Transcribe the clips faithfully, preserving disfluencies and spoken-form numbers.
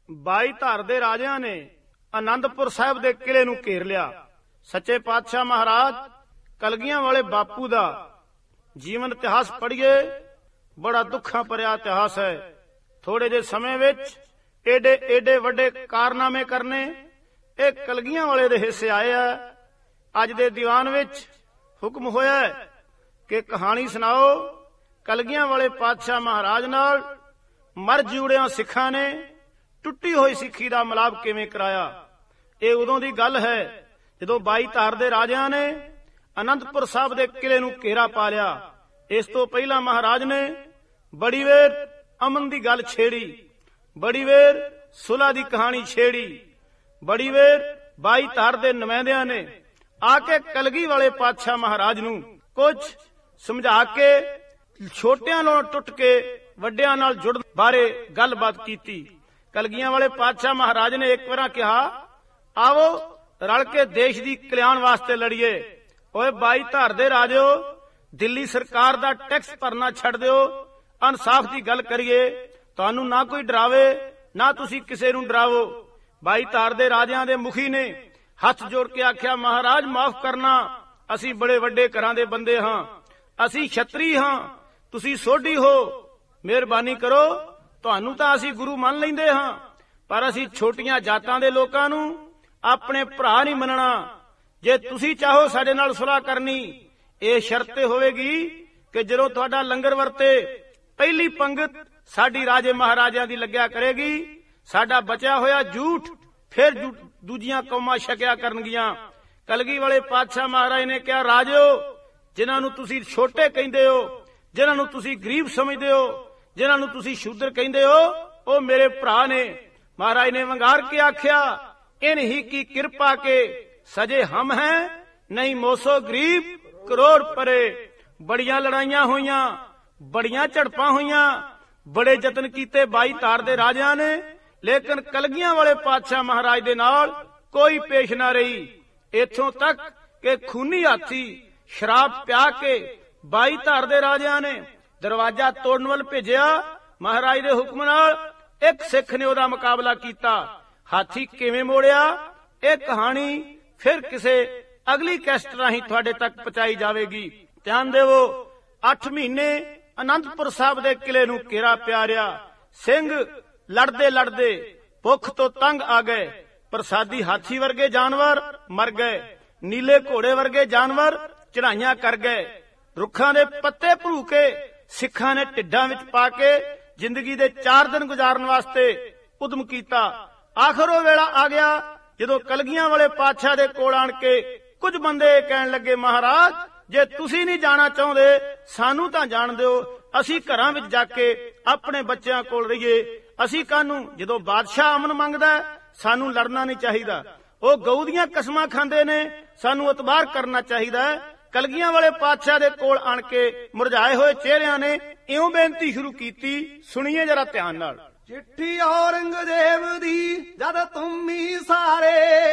ਬਾਈ ਧਾਰ ਦੇ ਰਾਜਿਆਂ ਨੇ ਆਨੰਦਪੁਰ ਸਾਹਿਬ ਦੇ ਕਿਲੇ ਨੂੰ ਘੇਰ ਲਿਆ। ਸੱਚੇ ਪਾਤਸ਼ਾਹ ਮਹਾਰਾਜ ਕਲਗੀਆਂ ਵਾਲੇ ਬਾਪੂ ਦਾ ਜੀਵਨ ਇਤਿਹਾਸ ਪੜ੍ਹੀਏ, ਬੜਾ ਦੁੱਖਾਂ ਭਰਿਆ ਇਤਿਹਾਸ ਹੈ। ਥੋੜੇ ਜਿਹੇ ਸਮੇਂ ਵਿੱਚ ਏਡੇ ਏਡੇ ਵੱਡੇ ਕਾਰਨਾਮੇ ਕਰਨੇ ਇਹ ਕਲਗੀਆਂ ਵਾਲੇ ਦੇ ਹਿੱਸੇ ਆਏ ਆ। ਅੱਜ ਦੇ ਦੀਵਾਨ ਵਿੱਚ ਹੁਕਮ ਹੋਇਆ ਕਿ ਕਹਾਣੀ ਸੁਣਾਓ ਕਲਗੀਆਂ ਵਾਲੇ ਪਾਤਸ਼ਾਹ ਮਹਾਰਾਜ ਨਾਲ ਮਰ ਜਿਉੜਿਆਂ ਸਿੱਖਾਂ ਨੇ ਟੁੱਟੀ ਹੋਈ ਸਿੱਖੀ ਦਾ ਮਿਲਾਪ ਕਿਵੇਂ ਕਰਾਇਆ। ਇਹ ਉਦੋਂ ਦੀ ਗੱਲ ਹੈ ਜਦੋਂ ਬਾਈ ਧਾਰ ਦੇ ਰਾਜਿਆਂ ਨੇ ਆਨੰਦਪੁਰ ਸਾਹਿਬ ਦੇ ਕਿਲੇ ਨੂੰ ਘੇਰਾ ਪਾ ਲਿਆ। ਇਸ ਤੋਂ ਪਹਿਲਾਂ ਮਹਾਰਾਜ ਨੇ ਬੜੀ ਵੇਰ ਅਮਨ ਦੀ ਗੱਲ ਛੇੜੀ, ਬੜੀ ਵੇਰ ਸੁਲ੍ਹਾ ਦੀ ਕਹਾਣੀ ਛੇੜੀ, ਬੜੀ ਵੇਰ ਬਾਈ ਧਾਰ ਦੇ ਨੁਮਾਇੰਦਿਆਂ ਨੇ ਆ ਕੇ ਕਲਗੀ ਵਾਲੇ ਪਾਤਸ਼ਾਹ ਮਹਾਰਾਜ ਨੂੰ ਕੁਝ ਸਮਝਾ ਕੇ ਛੋਟਿਆਂ ਨਾਲੋਂ ਟੁੱਟ ਕੇ ਵੱਡਿਆਂ ਨਾਲ ਜੁੜਨ ਬਾਰੇ ਗੱਲਬਾਤ ਕੀਤੀ। ਕਲਗੀਆਂ ਵਾਲੇ ਪਾਤਸ਼ਾਹ ਮਹਾਰਾਜ ਨੇ ਇੱਕ ਵਾਰ ਕਿਹਾ, ਆਵੋ ਰਲ ਕੇ ਦੇਸ਼ ਦੀ ਕਲਿਆਣ ਵਾਸਤੇ ਲੜੀਏ। ਓਏ ਬਾਈ ਧਾਰ ਦੇ ਰਾਜਿਓ, ਦਿੱਲੀ ਸਰਕਾਰ ਦਾ ਟੈਕਸ ਭਰਨਾ ਛੱਡ ਦਿਓ, ਇਨਸਾਫ ਦੀ ਗੱਲ ਕਰੀਏ। ਤੁਹਾਨੂੰ ਨਾ ਕੋਈ ਡਰਾਵੇ ਨਾ ਤੁਸੀਂ ਕਿਸੇ ਨੂੰ ਡਰਾਵੋ। ਬਾਈ ਧਾਰ ਦੇ ਰਾਜਿਆਂ ਦੇ ਮੁਖੀ ਨੇ ਹੱਥ ਜੋੜ ਕੇ ਆਖਿਆ, ਮਹਾਰਾਜ ਮਾਫ ਕਰਨਾ, ਅਸੀਂ ਬੜੇ ਵੱਡੇ ਘਰਾਂ ਦੇ ਬੰਦੇ ਹਾਂ, ਅਸੀਂ ਛਤਰੀ ਹਾਂ, ਤੁਸੀਂ ਸੋਢੀ ਹੋ, ਮਿਹਰਬਾਨੀ ਕਰੋ। ਤੁਹਾਨੂੰ ਤਾਂ ਅਸੀਂ ਗੁਰੂ ਮੰਨ ਲੈਂਦੇ ਹਾਂ, ਪਰ ਅਸੀਂ ਛੋਟੀਆਂ ਜਾਤਾਂ ਦੇ ਲੋਕਾਂ ਨੂੰ ਆਪਣੇ ਭਰਾ ਨਹੀਂ ਮੰਨਣਾ। ਜੇ ਤੁਸੀਂ ਚਾਹੋ ਸਾਡੇ ਨਾਲ ਸੁਲ੍ਹਾ ਕਰਨੀ, ਇਹ ਸ਼ਰਤ ਤੇ ਹੋਵੇਗੀ ਕਿ ਜਦੋਂ ਤੁਹਾਡਾ ਲੰਗਰ ਵਰਤੇ ਪਹਿਲੀ ਪੰਗਤ ਸਾਡੀ ਰਾਜੇ ਮਹਾਰਾਜਿਆਂ ਦੀ ਲੱਗਿਆ ਕਰੇਗੀ। ਸਾਡਾ ਬਚਿਆ ਹੋਇਆ ਝੂਠ ਫਿਰ ਦੂਜੀਆਂ ਕੌਮਾਂ ਛਕਿਆ ਕਰਨਗੀਆਂ। ਕਲਗੀ ਵਾਲੇ ਪਾਤਸ਼ਾਹ ਮਹਾਰਾਜ ਨੇ ਕਿਹਾ, ਰਾਜਿਓ, ਜਿਨ੍ਹਾਂ ਨੂੰ ਤੁਸੀਂ ਛੋਟੇ ਕਹਿੰਦੇ ਹੋ, ਜਿਨ੍ਹਾਂ ਨੂੰ ਤੁਸੀਂ ਗਰੀਬ ਸਮਝਦੇ ਹੋ, ਜਿਨ੍ਹਾਂ ਨੂੰ ਤੁਸੀਂ ਸ਼ੂਦਰ ਕਹਿੰਦੇ ਹੋ, ਉਹ ਮੇਰੇ ਭਰਾ ਨੇ। ਮਹਾਰਾਜ ਨੇ ਵੰਗਾਰ ਕੇ ਆਖਿਆ, ਇਨਹੀ ਕੀ ਕਿਰਪਾ ਕੇ ਸਜੇ ਹਮ ਹੈ, ਨਹੀਂ ਮੋਸੋ ਗਰੀਬ ਕਰੋੜ ਪਰੇ। ਬੜੀਆਂ ਲੜਾਈਆਂ ਹੋਈਆਂ, ਬੜੀਆਂ ਝੜਪਾਂ ਹੋਈਆਂ, ਬੜੇ ਯਤਨ ਕੀਤੇ ਬਾਈ ਧਾਰ ਦੇ ਰਾਜਿਆਂ ਨੇ, ਲੇਕਿਨ ਕਲਗੀਆਂ ਵਾਲੇ ਪਾਤਸ਼ਾਹ ਮਹਾਰਾਜ ਦੇ ਨਾਲ ਕੋਈ ਪੇਸ਼ ਨਾ ਰਹੀ। ਇੱਥੋਂ ਤੱਕ ਕਿ ਖੂਨੀ ਹਾਥੀ ਸ਼ਰਾਬ ਪਿਆ ਕੇ ਬਾਈ ਧਾਰ ਦੇ ਰਾਜਿਆਂ ਨੇ ਦਰਵਾਜ਼ਾ ਤੋੜਨ ਵੱਲ ਭੇਜਿਆ। ਮਹਾਰਾਜ ਦੇ ਹੁਕਮ ਨਾਲ ਇੱਕ ਸਿੱਖ ਨੇ ਉਹਦਾ ਮੁਕਾਬਲਾ ਕੀਤਾ। ਹਾਥੀ ਕਿਵੇਂ ਮੋੜਿਆ, ਇਹ ਕਹਾਣੀ ਫਿਰ ਕਿਸੇ ਅਗਲੀ ਕੈਸਟ ਰਾਹੀਂ ਤੁਹਾਡੇ ਤੱਕ ਪਹੁੰਚਾਈ ਜਾਵੇਗੀ। ਧਿਆਨ ਦੇਵੋ, ਅੱਠ ਮਹੀਨੇ ਆਨੰਦਪੁਰ ਸਾਹਿਬ ਦੇ ਕਿਲੇ ਨੂੰ ਘੇਰਾ ਪਿਆ ਰਿਹਾ। ਸਿੰਘ ਲੜਦੇ ਲੜਦੇ ਭੁੱਖ ਤੋਂ ਤੰਗ ਆ ਗਏ। ਪ੍ਰਸਾਦੀ ਹਾਥੀ ਵਰਗੇ ਜਾਨਵਰ ਮਰ ਗਏ, ਨੀਲੇ ਘੋੜੇ ਵਰਗੇ ਜਾਨਵਰ ਚੜਾਈਆਂ ਕਰ ਗਏ। ਰੁੱਖਾਂ ਦੇ ਪੱਤੇ ਭਰੂ ਕੇ ਸਿੱਖਾਂ ਨੇ ਢਿੱਡਾਂ ਵਿੱਚ ਪਾ ਕੇ ਜ਼ਿੰਦਗੀ ਦੇ ਚਾਰ ਦਿਨ ਗੁਜ਼ਾਰਨ ਵਾਸਤੇ ਉਦਮ ਕੀਤਾ। ਆਖਰ ਉਹ ਵੇਲਾ ਆ ਗਿਆ ਜਦੋਂ ਕਲਗੀਆਂ ਵਾਲੇ ਪਾਤਸ਼ਾਹ ਦੇ ਕੋਲ ਆਣ ਕੇ ਕੁਝ ਬੰਦੇ ਕਹਿਣ ਲੱਗੇ, ਮਹਾਰਾਜ, ਜੇ ਤੁਸੀਂ ਨਹੀਂ ਜਾਣਾ ਚਾਹੁੰਦੇ ਸਾਨੂੰ ਤਾਂ ਜਾਣ ਦਿਓ, ਅਸੀਂ ਘਰਾਂ ਵਿੱਚ ਜਾ ਕੇ ਆਪਣੇ ਬੱਚਿਆਂ ਕੋਲ ਰਹੀਏ। ਅਸੀਂ ਕਾਹਨੂੰ, ਜਦੋਂ ਬਾਦਸ਼ਾਹ ਅਮਨ ਮੰਗਦਾ ਸਾਨੂੰ ਲੜਨਾ ਨਹੀਂ ਚਾਹੀਦਾ। ਉਹ ਗਊ ਦੀਆਂ ਕਸਮਾਂ ਖਾਂਦੇ ਨੇ, ਸਾਨੂੰ ਇਤਬਾਰ ਕਰਨਾ ਚਾਹੀਦਾ ਹੈ। ਕਲਗੀਆਂ ਵਾਲੇ ਪਾਤਸ਼ਾਹ ਦੇ ਕੋਲ ਆਣ ਕੇ ਮੁਰਝਾਏ ਹੋਏ ਚਿਹਰਿਆਂ ਨੇ ਇਉਂ ਬੇਨਤੀ ਸ਼ੁਰੂ ਕੀਤੀ, ਸੁਣੀਏ ਜਰਾ ਧਿਆਨ ਨਾਲ। ਚਿੱਠੀ ਔਰੰਗਜ਼ੇਬ ਦੀ ਜਦ ਤੁਮੀ ਸਾਰੇ,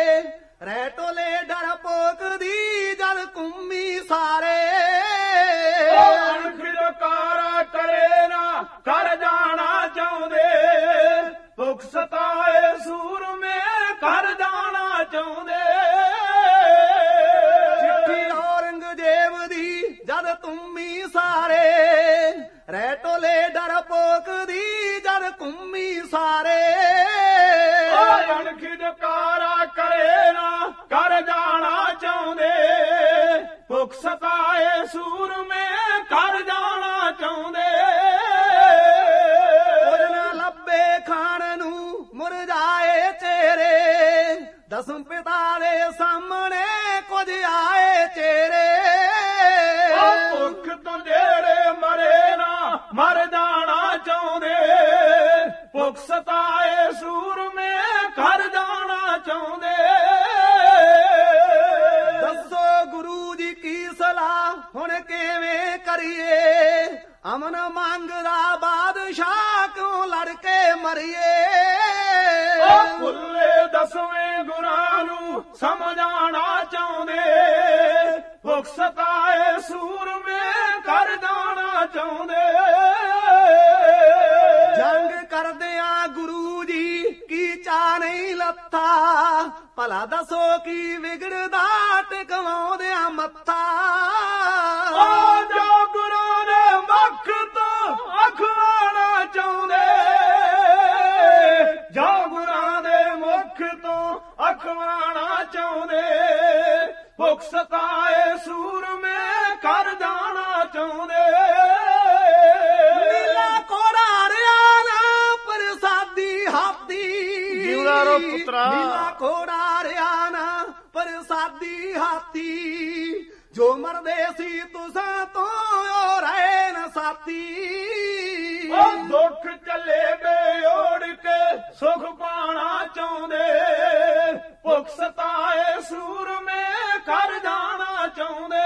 ਰਹਿ ਟੋਲੇ ਡਰਪੋਕ ਦੀ ਜਦ ਕੁੰਮੀ ਸਾਰੇ। ਅਣਖਿਲਕਾਰਾ ਕਰੇ ਨਾ ਕਰ ਜਾਣਾ ਚਾਹੁੰਦੇ, ਭੁੱਖ ਸਤਾਏ ਸੂਰਮੇ ਕਰ ਜਾਣਾ ਚਾਹੁੰਦੇ। ਚਿੱਠੀ ਔਰੰਗਜ਼ੇਬ ਦੀ ਜਦ ਤੁਮੀ ਸਾਰੇ, ਰਹਿ ਟੋਲੇ ਡਰਪੋਕ ਦੀ ਜਦ ਕੁੰਮੀ ਸਾਰੇ। ਅਣਖਿਲਕਾਰਾ ਕਰੇ ਨਾ ਕਰ ਜਾਣਾ ਚਾਹੁੰਦੇ, ਭੁੱਖ ਸਤਾਏ ਸੂਰਮੇ ਕਰ ਜਾਣਾ ਚਾਹੁੰਦੇ। ਕੁਝ ਨਾ ਲੱਭੇ ਖਾਣ ਨੂੰ ਮੁਰਝਾਏ ਚਿਹਰੇ, ਦਸਮ ਪਿਤਾ ਦੇ ਸਾਹਮਣੇ ਕੁਝ ਆਏ ਚਿਹਰੇ। ਭੁੱਖ ਤੋਂ ਜਿਹੜੇ ਮਰੇ ਨਾ ਮਰ ਜਾਣਾ ਚਾਹੁੰਦੇ, ਭੁੱਖ ਸਤਾਏ ਸੂਰਮੇ ਕਰ ਜਾਣਾ ਚਾਹੁੰਦੇ। ਦੱਸੋ ਗੁਰੂ ਜੀ ਕੀ ਸਲਾਹ ਹੁਣ ਕਿਵੇਂ ਕਰੀਏ, ਅਮਨ ਮੰਗਦਾ ਬਾਦਸ਼ਾਹ ਕਿਉਂ ਲੜ ਕੇ ਮਰੀਏ। ਭੁੱਲੇ ਦਸਵੇਂ ਗੁਰਾਂ ਨੂੰ ਸਮਝਾਣਾ ਚਾਹੁੰਦੇ, ਭੁੱਖ ਸਤਾਏ ਸੂਰਮੇ ਕਰ ਜਾਣਾ ਚਾਹੁੰਦੇ। ਜੰਗ ਕਰਦਿਆਂ ਗੁਰੂ ਜੀ ਕੀ ਰੱਥਾ ਭਲਾ ਦੱਸੋ ਕੀ ਵਿਗੜਦਾ ਟਿਕਵਾਉਂਦਿਆਂ ਮੱਥਾ ਓ ਜੋ ਗੁਰੂ ਨੇ ਮੁਖ ਤੋਂ ਅਖਵਾਣਾ ਚਾਹੁੰਦੇ ਜੋ ਗੁਰਾਂ ਦੇ ਮੁਖ ਤੋਂ ਅਖਵਾਣਾ ਚਾਹੁੰਦੇ ਭੁੱਖ ਸਤਾਏ ਸੂਰਮੇ ਕਰ ਜਾਣਾ ਚਾਹੁੰਦੇ ਨੀਲਾ ਕੋੜਾ ਰਿਆਣਾ ਪ੍ਰਸਾਦੀ ਹਾਥੀ ਜਿਉਂਦਾ ਰਹੋ ਪੁੱਤਰਾ। ਨੀਲਾ ਕੋੜਾ ਰਿਆਣਾ ਪ੍ਰਸਾਦੀ ਹਾਥੀ ਜੋ ਮਰਦੇ ਸੀ ਤੁਸਾਂ ਤੋਂ ਓ ਰਹੇ ਨਾ ਸਾਥੀ ਓ ਦੁੱਖ ਚੱਲੇ ਬੇਓੜ ਕੇ ਸੁਖ ਪਾਣਾ ਚਾਹੁੰਦੇ ਭੁੱਖ ਸਤਾਏ ਸੂਰਮੇ ਕਰ ਜਾਣਾ ਚਾਹੁੰਦੇ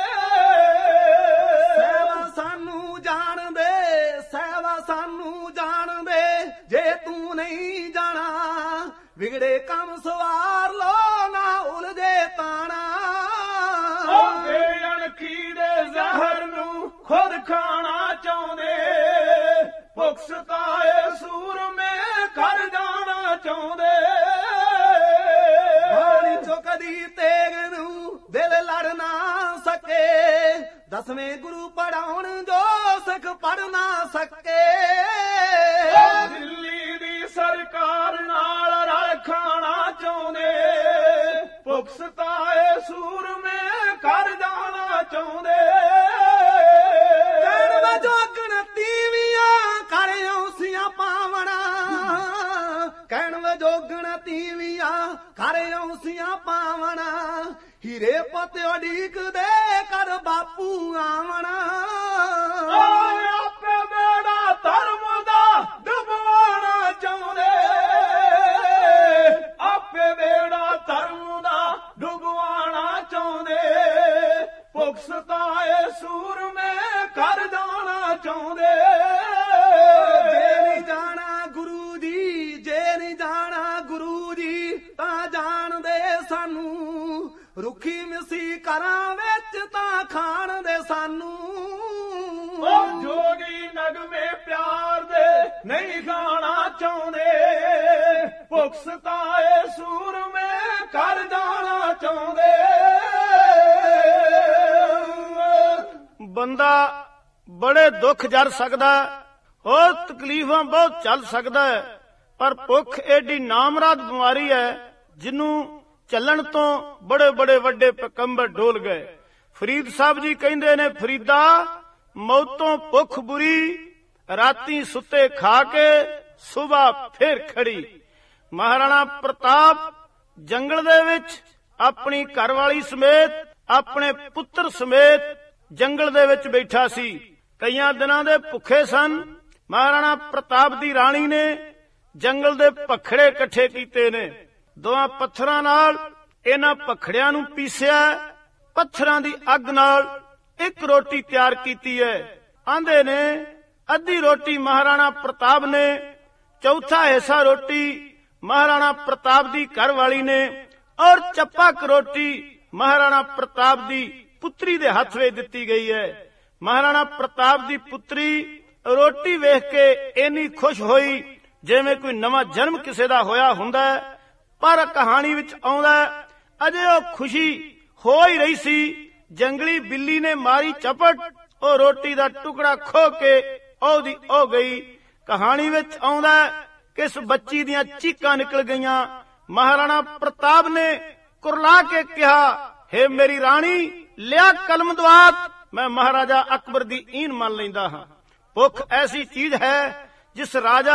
ਸਹਿਵਾ ਸਾਨੂੰ ਜਾਣਦੇ ਸਹਿਵਾ ਸਾਨੂੰ ਜਾਣਦੇ ਜੇ ਤੂੰ ਨਹੀਂ ਜਾਣਾ ਵਿਗੜੇ ਕੰਮ ਸਵਾਰ ਲੋ ਨਾ ਉਲਝੇ ਤਾਣਾ ਓ ਬੇਅਣਖੀ ਦੇ ਜ਼ਹਿਰ ਨੂੰ ਖੁਦ ਖਾਣਾ ਚਾਹੁੰਦੇ ਭੁੱਖ ਸਤਾਏ ਸੂਰਮੇ ਕਰ ਜਾਣਾ ਚਾਹੁੰਦੇ ਬਾਣੀ ਚੁੱਕਦੀ ਤੇਗ ਨੂੰ ਦਿਲ ਲੜ ਨਾ ਸਕੇ ਦਸਵੇਂ ਗੁਰੂ ਪੜਾਉਣ ਜੋ ਸਿੱਖ ਪੜ ਨਾ ਸਕੇ ਦਿੱਲੀ ਦੀ ਸਰਕਾਰ ਨਾਲ ਰਲ ਖਾਣਾ ਚਾਹੁੰਦੇ ਭੁੱਖ ਸਤਾਏ ਸੂਰਮੇ ਕਰ ਜਾਣਾ ਚਾਹੁੰਦੇ ਕਹਿਣ ਵਜੋਗਣ ਤੀਵੀਆਂ ਕਰ ਔਸੀਆਂ ਪਾਵਣਾ ਕਹਿਣ ਵਜੋਗਣ ਤੀਵੀਆਂ ਕਰ ਔਸੀਆਂ ਪਾਵਣਾ ਹੀਰੇ ਪੁੱਤ ਉਡੀਕਦੇ ਕਰ ਬਾਪੂ ਆਵਣਾ ਓਏ ਆਪੇ ਬੇੜਾ ਧਰਮ ਦਾ ਡੁਬਵਾਉਣਾ ਚਾਹੁੰਦੇ ਆਪੇ ਬੇੜਾ ਧਰਮ ਦਾ ਡੁਬਵਾਉਣਾ ਚਾਹੁੰਦੇ ਭੁੱਖ ਸਤਾਏ ਸੂਰਮੇ ਕਰ ਜਾਣਾ ਚਾਹੁੰਦੇ ਜੇ ਨਹੀਂ ਜਾਣਾ ਗੁਰੂ ਜੀ ਜੇ ਨਹੀਂ ਜਾਣਾ ਗੁਰੂ ਜੀ ਤਾਂ ਜਾਣਦੇ ਸਾਨੂੰ ਰੁੱਖੀ ਮਿੱਸੀ ਘਰਾਂ ਵਿੱਚ ਤਾਂ ਖਾਣ ਦੇ ਸਾਨੂੰ ਓ ਜੋਗੀ ਨਗਮੇ ਪਿਆਰ ਦੇ ਨਹੀਂ ਖਾਣਾ ਚਾਹੁੰਦੇ ਭੁੱਖ ਸਤਾਏ ਸੂਰਮੇ ਕਰ ਜਾਣਾ ਚਾਹੁੰਦੇ ਬੰਦਾ ਬੜੇ ਦੁੱਖ ਜਰ ਸਕਦਾ ਹੋਰ ਤਕਲੀਫਾਂ ਬਹੁਤ ਚੱਲ ਸਕਦਾ ਹੈ, ਪਰ ਭੁੱਖ ਏਡੀ ਨਾਮਰਾਦ ਬਿਮਾਰੀ ਹੈ ਜਿਹਨੂੰ ਚੱਲਣ ਤੋਂ ਬੜੇ ਬੜੇ ਵੱਡੇ ਪੈਗੰਬਰ ਡੋਲ ਗਏ। ਫਰੀਦ ਸਾਹਿਬ ਜੀ ਕਹਿੰਦੇ ਨੇ, ਫਰੀਦਾ ਮੌਤੋਂ ਭੁੱਖ ਬੁਰੀ ਰਾਤੀ ਸੁੱਤੇ ਖਾ ਕੇ ਸੁਬਾਹ ਫੇਰ ਖੜੀ। ਮਹਾਰਾਣਾ ਪ੍ਰਤਾਪ ਜੰਗਲ ਦੇ ਵਿੱਚ ਆਪਣੀ ਘਰਵਾਲੀ ਸਮੇਤ ਆਪਣੇ ਪੁੱਤਰ ਸਮੇਤ ਜੰਗਲ ਦੇ ਵਿੱਚ ਬੈਠਾ ਸੀ। ਕਈਆਂ ਦਿਨਾਂ ਦੇ ਭੁੱਖੇ ਸਨ। ਮਹਾਰਾਣਾ ਪ੍ਰਤਾਪ ਦੀ ਰਾਣੀ ਨੇ ਜੰਗਲ ਦੇ ਭਖੜੇ ਇਕੱਠੇ ਕੀਤੇ ਨੇ। ਦੋਹਾਂ ਪੱਥਰਾਂ ਨਾਲ ਇਹਨਾਂ ਭਖੜਿਆਂ ਨੂੰ ਪੀਸਿਆ, ਪੱਥਰਾਂ ਦੀ ਅੱਗ ਨਾਲ ਇੱਕ ਰੋਟੀ ਤਿਆਰ ਕੀਤੀ ਹੈ। ਆਂਦੇ ਨੇ ਅੱਧੀ ਰੋਟੀ ਮਹਾਰਾਣਾ ਪ੍ਰਤਾਪ ਨੇ, ਚੌਥਾ ਹਿੱਸਾ ਰੋਟੀ ਮਹਾਰਾਣਾ ਪ੍ਰਤਾਪ ਦੀ ਘਰਵਾਲੀ ਨੇ, ਔਰ ਚੱਪਕ ਰੋਟੀ ਮਹਾਰਾਣਾ ਪ੍ਰਤਾਪ ਦੀ ਪੁੱਤਰੀ ਦੇ ਹੱਥ ਵਿੱਚ ਦਿੱਤੀ ਗਈ ਹੈ। ਮਹਾਰਾਣਾ ਪ੍ਰਤਾਪ ਦੀ ਪੁੱਤਰੀ ਰੋਟੀ ਵੇਖ ਕੇ ਇੰਨੀ ਖੁਸ਼ ਹੋਈ ਜਿਵੇਂ ਕੋਈ ਨਵਾਂ ਜਨਮ ਕਿਸੇ ਦਾ ਹੋਇਆ ਹੁੰਦਾ, ਪਰ ਕਹਾਣੀ ਵਿੱਚ ਆਉਂਦਾ ਅਜੇ ਉਹ ਖੁਸ਼ੀ ਹੋ ਹੀ ਰਹੀ ਸੀ, ਜੰਗਲੀ ਬਿੱਲੀ ਨੇ ਮਾਰੀ ਚਪਟ, ਉਹ ਰੋਟੀ ਦਾ ਟੁਕੜਾ ਖੋ ਕੇ ਉਹਦੀ ਹੋ ਗਈ। ਕਹਾਣੀ ਵਿੱਚ ਆਉਂਦਾ ਕਿ ਇਸ ਬੱਚੀ ਦੀਆਂ ਚੀਕਾਂ ਨਿਕਲ ਗਈਆਂ। ਮਹਾਰਾਣਾ ਪ੍ਰਤਾਪ ਨੇ ਕੁਰਲਾ ਕੇ ਕਿਹਾ, ਹੇ ਮੇਰੀ ਰਾਣੀ, ਲਿਆ ਕਲਮ ਦਵਾਤ, ਮੈਂ ਮਹਾਰਾਜਾ ਅਕਬਰ ਦੀ ਈਨ ਮੰਨ ਲੈਂਦਾ ਹਾਂ। ਭੁੱਖ ਐਸੀ ਚੀਜ਼ ਹੈ ਜਿਸ ਰਾਜਾ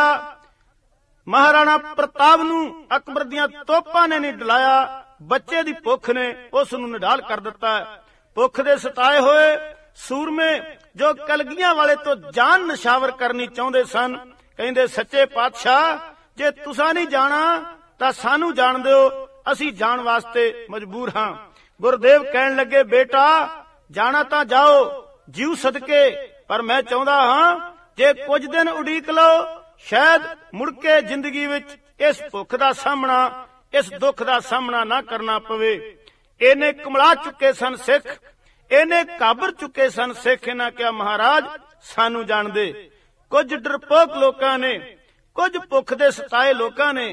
ਮਹਾਰਾਣਾ ਪ੍ਰਤਾਪ ਨੂੰ ਅਕਬਰ ਦੀਆਂ ਤੋਪਾਂ ਨੇ ਨਹੀਂ ਡਲਾਇਆ, ਬੱਚੇ ਦੀ ਭੁੱਖ ਨੇ ਉਸ ਨੂੰ ਨਿਢਾਲ ਕਰ ਦਿੱਤਾ। ਭੁੱਖ ਦੇ ਸਤਾਏ ਹੋਏ ਸੂਰਮੇ ਜੋ ਕਲਗੀਆਂ ਵਾਲੇ ਤੋਂ ਜਾਨ ਨਿਸ਼ਾਵਰ ਕਰਨੀ ਚਾਹੁੰਦੇ ਸਨ, ਕਹਿੰਦੇ ਸੱਚੇ ਪਾਤਸ਼ਾਹ, ਜੇ ਤੁਸੀਂ ਨਹੀਂ ਜਾਣਾ ਤਾਂ ਸਾਨੂੰ ਜਾਣ ਦਿਓ, ਅਸੀਂ ਜਾਣ ਵਾਸਤੇ ਮਜਬੂਰ ਹਾਂ। ਗੁਰਦੇਵ ਕਹਿਣ ਲੱਗੇ, ਬੇਟਾ ਜਾਣਾ ਤਾਂ ਜਾਓ ਜੀਉ ਸਦਕੇ, ਪਰ ਮੈਂ ਚਾਹੁੰਦਾ ਹਾਂ ਜੇ ਕੁਝ ਦਿਨ ਉਡੀਕ ਲਓ, ਸ਼ਾਇਦ ਮੁੜ ਕੇ ਜ਼ਿੰਦਗੀ ਵਿੱਚ ਇਸ ਭੁੱਖ ਦਾ ਸਾਹਮਣਾ, ਇਸ ਦੁੱਖ ਦਾ ਸਾਹਮਣਾ ਨਾ ਕਰਨਾ ਪਵੇ। ਇਹਨੇ ਕਮਲਾ ਚੁੱਕੇ ਸਨ ਸਿੱਖ, ਇਹਨੇ ਕਾਬਰ ਚੁੱਕੇ ਸਨ ਸਿੱਖ। ਇਹਨਾਂ ਕਿਹਾ, ਮਹਾਰਾਜ ਸਾਨੂੰ ਜਾਣ ਦੇ। ਕੁਝ ਡਰਪੋਕ ਲੋਕਾਂ ਨੇ, ਕੁਝ ਭੁੱਖ ਦੇ ਸਤਾਏ ਲੋਕਾਂ ਨੇ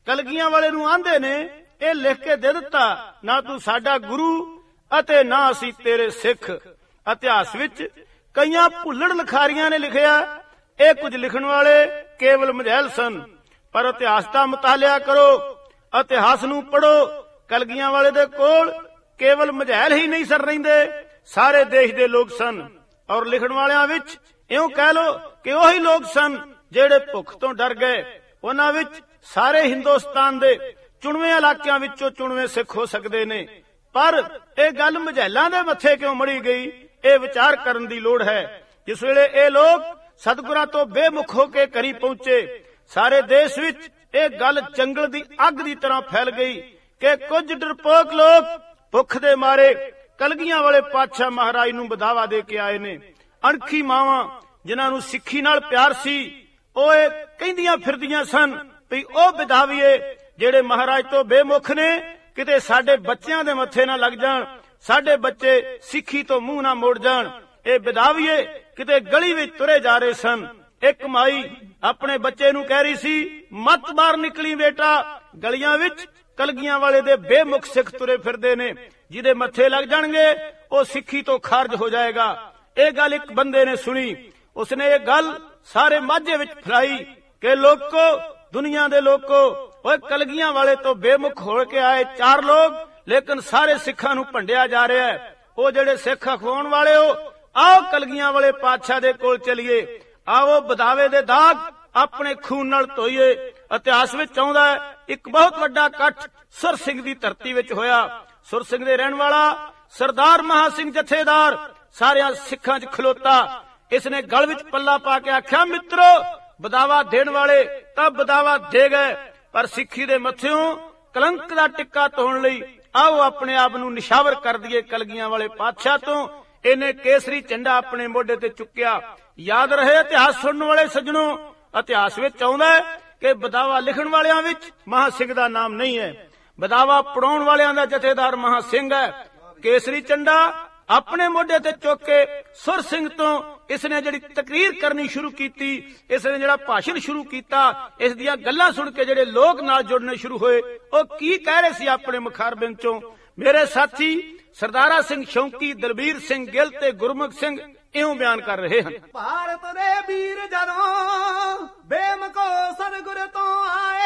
ਕਲਗੀਆਂ ਵਾਲੇ ਨੂੰ ਆਂਦੇ ਨੇ ਇਹ ਲਿਖ ਕੇ ਦੇ ਦਿੱਤਾ, ਨਾ ਤੂੰ ਸਾਡਾ ਗੁਰੂ ਅਤੇ ਨਾ ਅਸੀਂ ਤੇਰੇ ਸਿੱਖ। ਇਤਿਹਾਸ ਵਿੱਚ ਕਈਆਂ ਭੁੱਲੜ ਲਿਖਾਰੀਆਂ ਨੇ ਲਿਖਿਆ, ਇਹ ਕੁਝ ਲਿਖਣ ਵਾਲੇ ਕੇਵਲ ਮਝੈਲ ਸਨ। ਪਰ ਇਤਿਹਾਸ ਦਾ ਮੁਤਾਲਿਆ ਕਰੋ, ਇਤਿਹਾਸ ਨੂੰ ਪੜੋ। ਕਲਗੀਆਂ ਵਾਲੇ ਦੇ ਕੋਲ ਕੇਵਲ ਮਝੈਲ ਹੀ ਨਹੀਂ ਸਨ ਰਹਿੰਦੇ, ਸਾਰੇ ਦੇਸ਼ ਦੇ ਲੋਕ ਸਨ। ਔਰ ਲਿਖਣ ਵਾਲਿਆਂ ਵਿੱਚ ਇਉਂ ਕਹਿ ਲੋ ਕਿ ਉਹੀ ਲੋਕ ਸਨ ਜਿਹੜੇ ਭੁੱਖ ਤੋਂ ਡਰ ਗਏ। ਉਹਨਾਂ ਵਿੱਚ ਸਾਰੇ ਹਿੰਦੁਸਤਾਨ ਦੇ ਚੁਣਵੇਂ ਇਲਾਕਿਆਂ ਵਿੱਚੋਂ ਚੁਣਵੇਂ ਸਿੱਖ ਹੋ ਸਕਦੇ ਨੇ। ਪਰ ਇਹ ਗੱਲ ਮਝੈਲਾਂ ਦੇ ਮੱਥੇ ਕਿਉਂ ਮੜੀ ਗਈ, ਇਹ ਵਿਚਾਰ ਕਰਨ ਦੀ ਲੋੜ ਹੈ। ਜਿਸ ਵੇਲੇ ਇਹ ਲੋਕ ਸਤਿਗੁਰਾਂ ਤੋਂ ਬੇਮੁਖ ਹੋ ਕੇ ਘਰੀ ਪਹੁੰਚੇ, ਸਾਰੇ ਦੇਸ਼ ਵਿੱਚ ਇਹ ਗੱਲ ਜੰਗਲ ਦੀ ਅੱਗ ਦੀ ਤਰ੍ਹਾਂ ਫੈਲ ਗਈ ਕਿ ਕੁਝ ਡਰਪੋਕ ਲੋਕ ਭੁੱਖ ਦੇ ਮਾਰੇ ਕਲਗੀਆਂ ਵਾਲੇ ਪਾਤਸ਼ਾਹ ਮਹਾਰਾਜ ਨੂੰ ਵਧਾਵਾ ਦੇ ਕੇ ਆਏ ਨੇ। ਅਣਖੀ ਮਾਵਾਂ ਜਿਨ੍ਹਾਂ ਨੂੰ ਸਿੱਖੀ ਨਾਲ ਪਿਆਰ ਸੀ, ਉਹ ਇਹ ਕਹਿੰਦੀਆਂ ਫਿਰਦੀਆਂ ਸਨ ਵੀ ਉਹ ਵਿਧਾਵੀਏ ਜਿਹੜੇ ਮਹਾਰਾਜ ਤੋਂ ਬੇਮੁਖ ਨੇ, ਕਿਤੇ ਸਾਡੇ ਬੱਚਿਆਂ ਦੇ ਮੱਥੇ ਨਾ ਲੱਗ ਜਾਣ, ਸਾਡੇ ਬੱਚੇ ਸਿੱਖੀ ਤੋਂ ਮੂੰਹ ਨਾ ਮੋੜ ਜਾਣ। ਇਹ ਵਿਧਾਵੀਏ ਕਿਤੇ ਗਲੀ ਵਿੱਚ ਤੁਰੇ ਜਾ ਰਹੇ ਸਨ। ਇੱਕ ਮਾਈ ਆਪਣੇ ਬੱਚੇ ਨੂੰ ਕਹਿ ਰਹੀ ਸੀ, ਮਤ ਬਾਹਰ ਨਿਕਲੀ ਬੇਟਾ, ਗਲੀਆਂ ਵਿੱਚ ਕਲਗੀਆਂ ਵਾਲੇ ਦੇ ਬੇਮੁਖ ਸਿੱਖ ਤੁਰੇ ਫਿਰਦੇ ਨੇ, ਜਿਹਦੇ ਮੱਥੇ ਲੱਗ ਜਾਣਗੇ ਉਹ ਸਿੱਖੀ ਤੋਂ ਖਾਰਜ ਹੋ ਜਾਏਗਾ। ਇਹ ਗੱਲ ਇੱਕ ਬੰਦੇ ਨੇ ਸੁਣੀ, ਉਸਨੇ ਇਹ ਗੱਲ ਸਾਰੇ ਮਾਝੇ ਵਿੱਚ ਫੈਲਾਈ ਕਿ ਲੋਕੋ, ਦੁਨੀਆ ਦੇ ਲੋਕੋ, ਓਏ ਕਲਗੀਆਂ ਵਾਲੇ ਤੋਂ ਬੇਮੁਖ ਹੋ ਕੇ ਆਏ ਚਾਰ ਲੋਕ, ਲੇਕਿਨ ਸਾਰੇ ਸਿੱਖਾਂ ਨੂੰ ਭੰਡਿਆ ਜਾ ਰਿਹਾ ਹੈ। ਉਹ ਜਿਹੜੇ ਸਿੱਖ ਅਖਵਾਉਣ ਵਾਲੇ ਹੋ, ਆਓ ਕਲਗੀਆਂ ਵਾਲੇ ਪਾਤਸ਼ਾਹ ਦੇ ਕੋਲ ਚਲੀਏ, ਆਓ ਬਦਾਵੇ ਦੇ ਦਾਗ ਆਪਣੇ ਖੂਨ ਨਾਲ ਧੋਈਏ। ਇਤਿਹਾਸ ਵਿੱਚ ਆਉਂਦਾ ਹੈ ਇੱਕ ਬਹੁਤ ਵੱਡਾ ਇਕੱਠ ਸੁਰ ਸਿੰਘ ਦੀ ਧਰਤੀ ਵਿੱਚ ਹੋਇਆ। ਸੁਰ ਸਿੰਘ ਦੇ ਰਹਿਣ ਵਾਲਾ ਸਰਦਾਰ ਮਹਾ ਸਿੰਘ ਜਥੇਦਾਰ ਸਾਰਿਆਂ ਸਿੱਖਾਂ 'ਚ ਖਲੋਤਾ। ਇਸਨੇ ਗਲ ਵਿੱਚ ਪੱਲਾ ਪਾ ਕੇ ਆਖਿਆ, ਮਿੱਤਰੋ, ਬਦਾਵਾ ਦੇਣ ਵਾਲੇ ਤਾਂ ਬਦਾਵਾ ਦੇ ਗਏ, ਪਰ ਸਿੱਖੀ ਦੇ ਮੱਥਿਓਂ ਕਲੰਕ ਦਾ ਟਿੱਕਾ ਧੋਣ ਲਈ ਆਓ ਆਪਣੇ ਆਪ ਨੂੰ ਨਿਸ਼ਾਵਰ ਕਰ ਦਈਏ ਕਲਗੀਆਂ ਵਾਲੇ ਪਾਤਸ਼ਾਹ ਤੋਂ। ਇਹਨੇ ਕੇਸਰੀ ਝੰਡਾ ਆਪਣੇ ਮੋਢੇ ਤੇ ਚੁੱਕਿਆ। ਯਾਦ ਰਹੇ ਇਤਿਹਾਸ ਸੁਣਨ ਵਾਲੇ ਸੱਜਣੋ, ਇਤਿਹਾਸ ਵਿੱਚ ਆਉਂਦਾ ਹੈ ਕਿ ਬਦਾਵਾ ਲਿਖਣ ਵਾਲਿਆਂ ਵਿੱਚ ਮਹਾ ਸਿੰਘ ਦਾ ਨਾਮ ਨਹੀਂ ਹੈ, ਬਦਾਵਾ ਪੜਾਉਣ ਵਾਲਿਆਂ ਦਾ ਜਥੇਦਾਰ ਮਹਾ ਸਿੰਘ ਹੈ। ਕੇਸਰੀ ਝੰਡਾ ਆਪਣੇ ਮੋਢੇ ਤੇ ਚੁੱਕ ਕੇ ਸੁਰ ਸਿੰਘ ਤੋਂ ਇਸਨੇ ਜਿਹੜੀ ਤਕਰੀਰ ਕਰਨੀ ਸ਼ੁਰੂ ਕੀਤੀ, ਇਸਨੇ ਜਿਹੜਾ ਭਾਸ਼ਣ ਸ਼ੁਰੂ ਕੀਤਾ, ਇਸ ਦੀਆਂ ਗੱਲਾਂ ਸੁਣ ਕੇ ਜਿਹੜੇ ਲੋਕ ਨਾਲ ਜੁੜਨੇ ਸ਼ੁਰੂ ਹੋਏ। ਉਹ ਕੀ ਕਹਿ ਰਹੇ ਸੀ ਆਪਣੇ ਮੁਖਾਰਬਿੰਦ ਚੋਂ? ਮੇਰੇ ਸਾਥੀ ਸਰਦਾਰਾ ਸਿੰਘ ਸ਼ੌਂਕੀ, ਦਲਬੀਰ ਸਿੰਘ ਗਿੱਲ ਤੇ ਗੁਰਮੁਖ ਸਿੰਘ ਇਉਂ ਬਿਆਨ ਕਰ ਰਹੇ ਹਨ। ਭਾਰਤ ਦੇ ਵੀਰ ਜਦੋਂ ਬੇਮਕੋ ਸਤਿਗੁਰ ਤੋਂ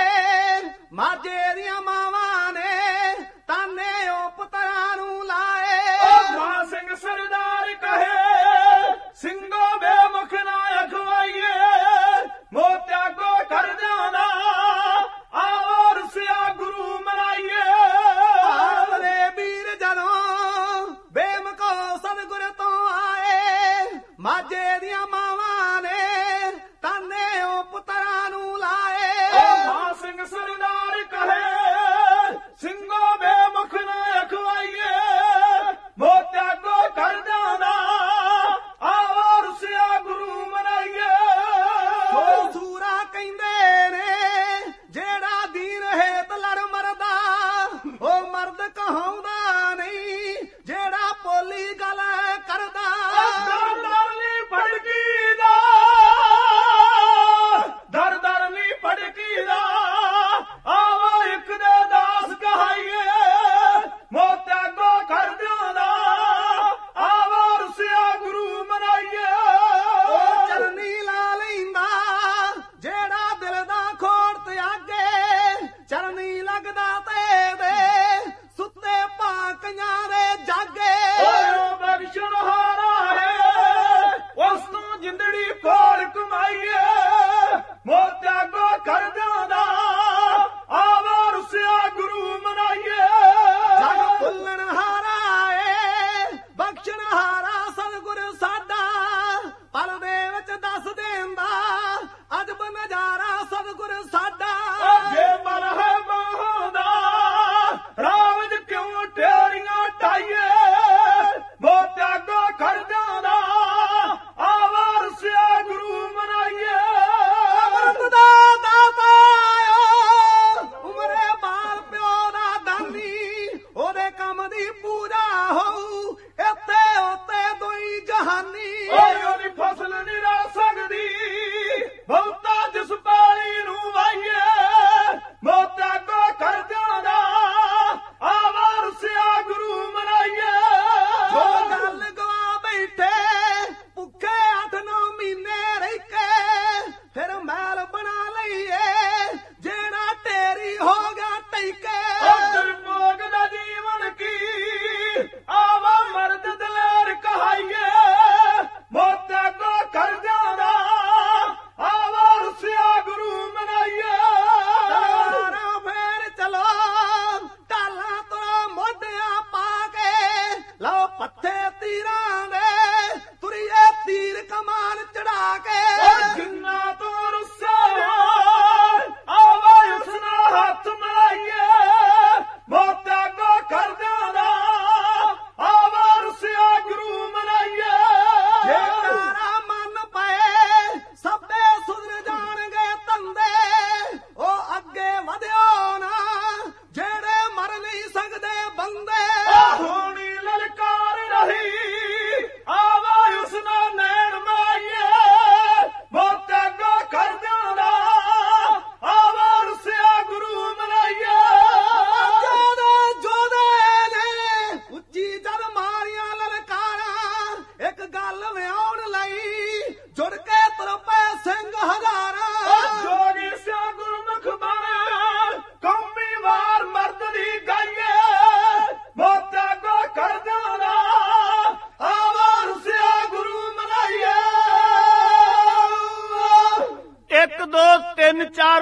ਆਏ, ਮਾਝੇ ਦੀਆਂ ਮਾਵਾਂ ਨੇ ਤਾਨੇ ਉਹ ਪੁੱਤਰਾਂ ਨੂੰ ਲਾਏ। ਮਾਂ ਸਿੰਘ ਸਰਦਾਰ ਕਹੇ, ਸਿੰਘੋ ਬੇਮੁਖ ਨਾ ਅਖਵਾਈਏ, ਮੋਤਿਆ ਕੋ ਕਰ ਜਾਣਾ, ਆਓ ਰਸਿਆ ਗੁਰੂ ਮਨਾਈਏ। ਭਾਰਤ ਦੇ ਵੀਰ ਜਦੋਂ ਬੇਮਕੋ ਸਤਿਗੁਰ ਤੋਂ ਆਏ, ਮਾਝੇ ਦੀਆਂ ਮਾਵਾਂ ਨੇ ਤਾਨੇ ਉਹ ਪੁੱਤਰਾਂ ਨੂੰ ਲਾਏ। ਮਾਂ ਸਿੰਘ ਸਰਦਾਰ ਕਹੇ,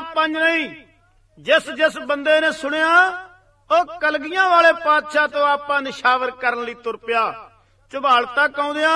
ਪੰਜ ਨਹੀਂ। ਜਿਸ ਜਿਸ ਬੰਦੇ ਨੇ ਸੁਣਿਆ ਉਹ ਕਲਗੀਆਂ ਵਾਲੇ ਪਾਤਸ਼ਾਹ ਤੋਂ ਆਪਾਂ ਨਿਸ਼ਾਵਰ ਕਰਨ ਲਈ ਤੁਰ ਪਿਆ। ਝਬਾਲ ਤੱਕ ਆਉਂਦਿਆਂ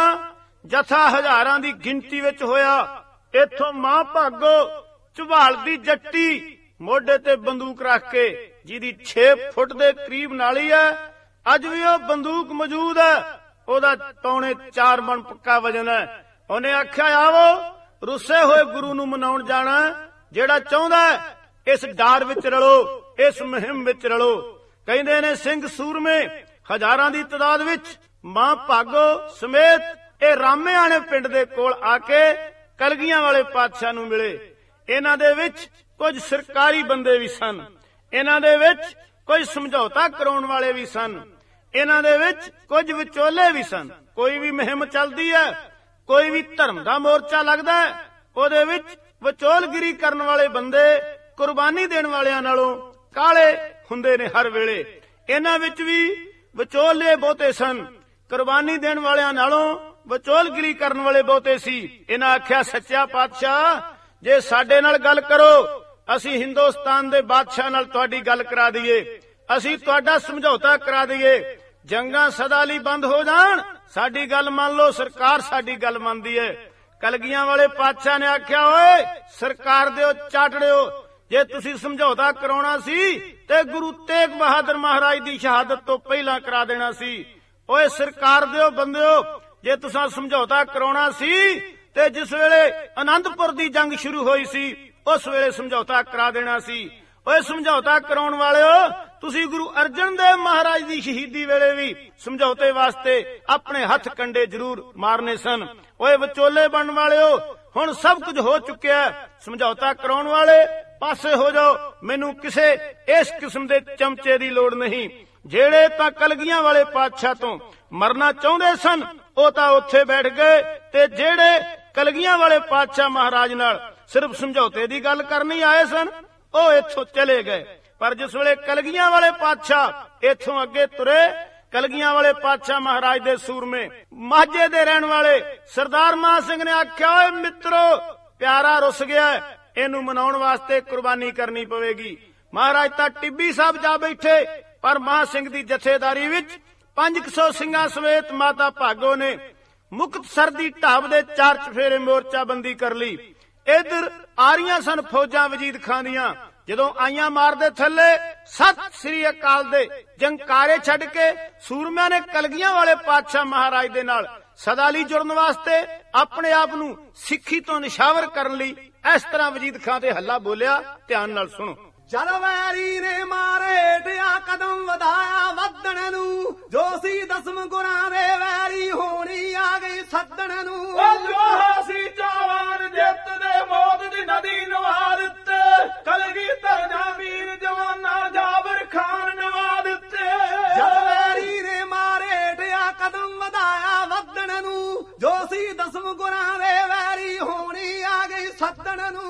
ਜਥਾ ਹਜ਼ਾਰਾਂ ਦੀ ਗਿਣਤੀ ਵਿੱਚ ਹੋਇਆ। ਇੱਥੋਂ ਮਾਂ ਭਾਗੋ ਝਬਾਲ ਦੀ ਜੱਟੀ ਮੋਢੇ ਤੇ ਬੰਦੂਕ ਰੱਖ ਕੇ, ਜਿਹਦੀ ਛੇ ਫੁੱਟ ਦੇ ਕਰੀਬ ਨਾਲੀ ਹੈ, ਅੱਜ ਵੀ ਉਹ ਬੰਦੂਕ ਮੌਜੂਦ ਹੈ। ਉਹਦਾ ਪੌਣੇ ਚਾਰ ਮਣ ਪੱਕਾ ਵਜਨ ਹੈ। ਉਹਨੇ ਆਖਿਆ, ਆਵੋ ਰੁੱਸੇ ਹੋਏ ਗੁਰੂ ਨੂੰ ਮਨਾਉਣ ਜਾਣਾ। ਜਿਹੜਾ ਚਾਹੁੰਦਾ ਇਸ ਡਾਰ ਵਿੱਚ ਰਲੋ, ਇਸ ਮੁਹਿੰਮ ਵਿੱਚ ਰਲੋ। ਕਹਿੰਦੇ ਨੇ ਸਿੰਘ ਸੂਰਮੇ ਹਜ਼ਾਰਾਂ ਦੀ ਤਾਦਾਦ ਵਿੱਚ ਮਾਂ ਭਾਗੋ ਸਮੇਤ ਇਹ ਰਾਮੇਆਣੇ ਪਿੰਡ ਦੇ ਕੋਲ ਆ ਕੇ ਕਲਗੀਆਂ ਵਾਲੇ ਪਾਤਸ਼ਾਹ ਨੂੰ ਮਿਲੇ। ਇਹਨਾਂ ਦੇ ਵਿੱਚ ਕੁਝ ਸਰਕਾਰੀ ਬੰਦੇ ਵੀ ਸਨ। ਇਹਨਾਂ ਦੇ ਵਿੱਚ ਕੁਝ ਸਮਝੌਤਾ ਕਰਾਉਣ ਵਾਲੇ ਵੀ ਸਨ। ਇਹਨਾਂ ਦੇ ਵਿੱਚ ਕੁਝ ਵਿਚੋਲੇ ਵੀ ਸਨ। ਕੋਈ ਵੀ ਮੁਹਿੰਮ ਚੱਲਦੀ ਹੈ, ਕੋਈ ਵੀ ਧਰਮ ਦਾ ਮੋਰਚਾ ਲੱਗਦਾ ਹੈ, ਉਹਦੇ ਵਿੱਚ ਵਿਚੋਲਗਿਰੀ ਕਰਨ ਵਾਲੇ ਬੰਦੇ ਕੁਰਬਾਨੀ ਦੇਣ ਵਾਲਿਆਂ ਨਾਲੋਂ ਕਾਲੇ ਹੁੰਦੇ ਨੇ ਹਰ ਵੇਲੇ। ਇਹਨਾਂ ਵਿੱਚ ਵੀ ਵਿਚੋਲੇ ਬਹੁਤੇ ਸਨ। ਕੁਰਬਾਨੀ ਦੇਣ ਵਾਲਿਆਂ ਨਾਲੋਂ ਵਿਚੋਲਗਿਰੀ ਕਰਨ ਵਾਲੇ ਬਹੁਤੇ ਸੀ। ਇਹਨਾਂ ਆਖਿਆ, ਸੱਚਾ ਪਾਤਸ਼ਾਹ ਜੇ ਸਾਡੇ ਨਾਲ ਗੱਲ ਕਰੋ, ਅਸੀਂ ਹਿੰਦੁਸਤਾਨ ਦੇ ਬਾਦਸ਼ਾਹ ਨਾਲ ਤੁਹਾਡੀ ਗੱਲ ਕਰਾ ਦਈਏ, ਅਸੀਂ ਤੁਹਾਡਾ ਸਮਝੌਤਾ ਕਰਾ ਦਈਏ, ਜੰਗਾਂ ਸਦਾ ਲਈ ਬੰਦ ਹੋ ਜਾਣ, ਸਾਡੀ ਗੱਲ ਮੰਨ ਲਓ। ਸਰਕਾਰ ਸਾਡੀ ਗੱਲ ਮੰਨਦੀ ਹੈ। ਕਲਗੀਆਂ ਵਾਲੇ ਪਾਤਸ਼ਾਹ ਨੇ ਆਖਿਆ, ਓਏ ਸਰਕਾਰ ਦਿਓ ਚਾਟੜਿਓ, ਜੇ ਤੁਸੀਂ ਸਮਝੌਤਾ ਕਰਾਉਣਾ ਸੀ ਤੇ ਗੁਰੂ ਤੇਗ ਬਹਾਦਰ ਮਹਾਰਾਜ ਦੀ ਸ਼ਹਾਦਤ ਤੋਂ ਪਹਿਲਾਂ ਕਰਾ ਦੇਣਾ ਸੀ। ਓਏ ਸਰਕਾਰ ਦਿਓ ਬੰਦਿਓ, ਜੇ ਤੁਸੀਂ ਸਮਝੌਤਾ ਕਰਾਉਣਾ ਸੀ ਤੇ ਜਿਸ ਵੇਲੇ ਅਨੰਦਪੁਰ ਦੀ ਜੰਗ ਸ਼ੁਰੂ ਹੋਈ ਸੀ ਉਸ ਵੇਲੇ ਸਮਝੌਤਾ ਕਰਾ ਦੇਣਾ ਸੀ। ਓਏ ਸਮਝੌਤਾ ਕਰਾਉਣ ਵਾਲਿਓ, ਤੁਸੀਂ ਗੁਰੂ ਅਰਜਨ ਦੇਵ ਮਹਾਰਾਜ ਦੀ ਸ਼ਹੀਦੀ ਵੇਲੇ ਵੀ ਸਮਝੌਤੇ ਵਾਸਤੇ ਆਪਣੇ ਹੱਥ ਕੰਡੇ ਜ਼ਰੂਰ ਮਾਰਨੇ ਸਨ। ਓਏ ਵਿਚੋਲੇ ਬਣਨ ਵਾਲਿਓ, ਹੁਣ ਸਭ ਕੁਝ ਹੋ ਚੁੱਕਿਆ, ਸਮਝੌਤਾ ਕਰਾਉਣ ਵਾਲੇ ਪਾਸੇ ਹੋ ਜਾਓ। ਮੈਨੂੰ ਕਿਸੇ ਇਸ ਕਿਸਮ ਦੇ ਚਮਚੇ ਦੀ ਲੋੜ ਨਹੀਂ। ਜਿਹੜੇ ਤਾਂ ਕਲਗੀਆਂ ਵਾਲੇ ਪਾਤਸ਼ਾਹ ਤੋਂ ਮਰਨਾ ਚਾਹੁੰਦੇ ਸਨ ਉਹ ਤਾਂ ਉੱਥੇ ਬੈਠ ਗਏ, ਤੇ ਜਿਹੜੇ ਕਲਗੀਆਂ ਵਾਲੇ ਪਾਤਸ਼ਾਹ ਮਹਾਰਾਜ ਨਾਲ ਸਿਰਫ ਸਮਝੌਤੇ ਦੀ ਗੱਲ ਕਰਨੀ ਆਏ ਸਨ ਉਹ ਇੱਥੋਂ ਚਲੇ ਗਏ। ਪਰ ਜਿਸ ਵੇਲੇ ਕਲਗੀਆਂ ਵਾਲੇ ਪਾਤਸ਼ਾਹ ਇੱਥੋਂ ਅੱਗੇ ਤੁਰੇ, ਕਲਗੀਆਂ ਵਾਲੇ ਪਾਤਸ਼ਾਹ ਮਹਾਰਾਜ ਦੇ ਸੂਰਮੇ ਮਾਝੇ ਦੇ ਰਹਿਣ ਵਾਲੇ ਸਰਦਾਰ ਮਾਨ ਸਿੰਘ ਨੇ ਆਖਿਆ, ਓਏ ਮਿੱਤਰੋ, ਪਿਆਰਾ ਰੁੱਸ ਗਿਆ, ਇਹਨੂੰ ਮਨਾਉਣ ਵਾਸਤੇ ਕੁਰਬਾਨੀ ਕਰਨੀ ਪਵੇਗੀ। ਮਹਾਰਾਜ ਤਾਂ ਟਿੱਬੀ ਸਾਹਿਬ ਜਾ ਬੈਠੇ, ਪਰ ਮਾਨ ਸਿੰਘ ਦੀ ਜਥੇਦਾਰੀ ਵਿੱਚ ਪੰਜ ਕੁ ਸੌ ਸਿੰਘਾਂ ਸਮੇਤ ਮਾਤਾ ਭਾਗੋ ਨੇ ਮੁਕਤਸਰ ਦੀ ਢਾਬ ਦੇ ਚਾਰ ਚਫੇਰੇ ਮੋਰਚਾਬੰਦੀ ਕਰ ਲਈ। ਇਧਰ ਆ ਰਹੀਆਂ ਸਨ ਫੌਜਾਂ ਵਜੀਦ ਖਾਨ ਦੀਆਂ। ਜਦੋਂ ਆਈਆਂ ਮਾਰਦੇ ਥੱਲੇ ਸਤਿ ਸ੍ਰੀ ਅਕਾਲ ਦੇ ਜੰਕਾਰੇ ਛੱਡ ਕੇ ਸੂਰਮਿਆਂ ਨੇ ਕਲਗੀਆਂ ਵਾਲੇ ਪਾਤਸ਼ਾਹ ਮਹਾਰਾਜ ਦੇ ਨਾਲ ਸਦਾ ਲਈ ਜੁੜਨ ਵਾਸਤੇ ਆਪਣੇ ਆਪ ਨੂੰ ਸਿੱਖੀ ਤੋਂ ਨਿਸ਼ਾਵਰ ਕਰਨ ਲਈ ਇਸ ਤਰ੍ਹਾਂ ਵਜੀਦ ਖਾਨ ਤੇ ਹੱਲਾ ਬੋਲਿਆ। ਧਿਆਨ ਨਾਲ ਸੁਣੋ। ਜਦ ਵੈਰੀ ਨੇ ਮਾਰੇ ਟਿਆ ਕਦਮ ਵਧਾਇਆ ਵੱਧਣ ਨੂੰ, ਜੋ ਸੀ ਦਸਮ ਗੁਰਾਂ ਦੇ ਵੈਰੀ ਹੋਣੀ ਆ ਗਈ ਸੱਦਣ ਨੂੰ। ਜੋ ਸੀ ਜਵਾਨ ਜਿੱਤ ਦੇ ਮੌਤ ਦੀ ਨਦੀ ਨਵਾ ਦਿੱਤੇ, ਕਲਗੀਧਰ ਦਾ ਵੀਰ ਜਵਾਨਾ ਜਾਬਰ ਖਾਨ ਨਵਾ ਦਿੱਤੇ। ਜਦ ਵੈਰੀ ਨੇ ਮਾਰੇ ਟਿਆ ਕਦਮ ਵਧਾਇਆ ਵੱਧਣ ਨੂੰ, ਜੋ ਸੀ ਦਸਮ ਗੁਰਾਂ ਦੇ ਵੈਰੀ ਹੋਣੀ ਆ ਗਈ ਸੱਦਣ ਨੂੰ।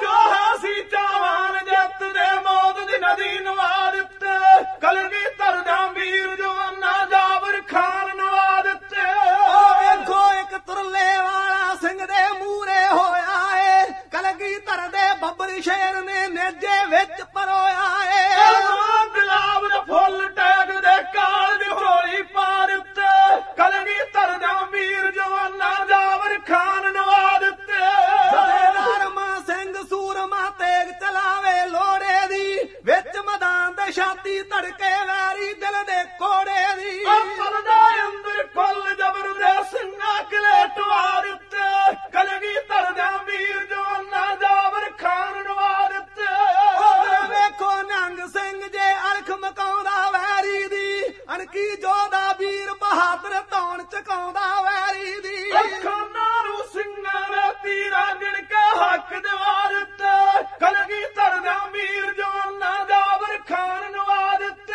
ਜੋ ਸੀ ਜਵਾਨ ਜਿੱਤ ਦੇ ਮੌਤ ਦੀ ਨਦੀ ਨਵਾ ਦਿੱਤੇ, ਕਲਗੀਧਰ ਦਾ ਵੀਰ ਜਵਾਨਾ ਜਾਬਰ ਖਾਨ ਨਵਾ ਦਿੱਤੇ। ਉਹ ਵੇਖੋ ਇੱਕ ਤੁਰਲੇ ਵਾਲਾ ਸਿੰਘ ਦੇ ਮੂਹਰੇ ਹੋਇਆ ਏ, ਕਲਗੀਧਰ ਦੇ ਬੱਬਰ ਸ਼ੇਰ ਨੇ ਨੇਜੇ ਵਿੱਚ ਪਰੋਇਆ ਏ। ਗੁਲਾਬ ਦੇ ਫੁੱਲ ਟੈਗ ਦੇ ਕਾਲ ਦੀ ਹੋਲੀ ਪਾ ਦਿੱਤੇ, ਕਲਗੀਧਰ ਦਾ ਵੀਰ ਜਵਾਨਾ ਜਾਬਰ ਖਾਨ ਨਵਾ ਦਿੱਤੇ। ਜਥੇਦਾਰ ਮਾਨ ਸਿੰਘ ਸੂਰਮਾ ਤੇਗ ਚਲਾਵੇ ਲੋੜੇ ਦੀ, ਵਿੱਚ ਮੈਦਾਨ ਦੇ ਛਾਤੀ ਧੜਕੇ ਵੈਰੀ ਦਿਲ ਦੇ ਕੋੜੇ ਦੀ। ਪਰਦਾ ਅੰਦਰ ਕੁੱਲ ਜਬਰ ਦੇ ਸਿੰਘਾਂ ਕਿਲੇ ਟਵਾ ਦਿੱਤੇ, ਕਲਗੀਧਰ ਦਾ ਵੀਰ ਜਵਾਨਾ ਜਾਬਰ ਖਾਨ ਨਵਾ ਦਿੱਤੇ। ਉਹ ਵੇਖੋ ਨਿਹੰਗ ਸਿੰਘ ਜੇ ਅਲਖ ਮਕਾਉਂਦਾ ਵੈਰੀ ਦੀ, ਅਣਕੀ ਜੋਧਾ ਵੀਰ ਬਹਾਦਰ ਧੌਣ ਚਕਾਉਂਦਾ ਵੈਰੀ ਦੀ। ਅੱਖਾਂ ਨੂੰ ਸਿੰਘਾਂ ਦੇ ਤੀਰਾਂ ਗਿਣ ਕੇ ਹੱਕ ਦਿਵਾ ਦਿੱਤੇ, ਕਲਗੀਧਰ ਦਾ ਵੀਰ ਜਵਾਨਾ ਜਾਬਰ ਖਾਨ ਨਵਾ ਦਿੱਤੇ।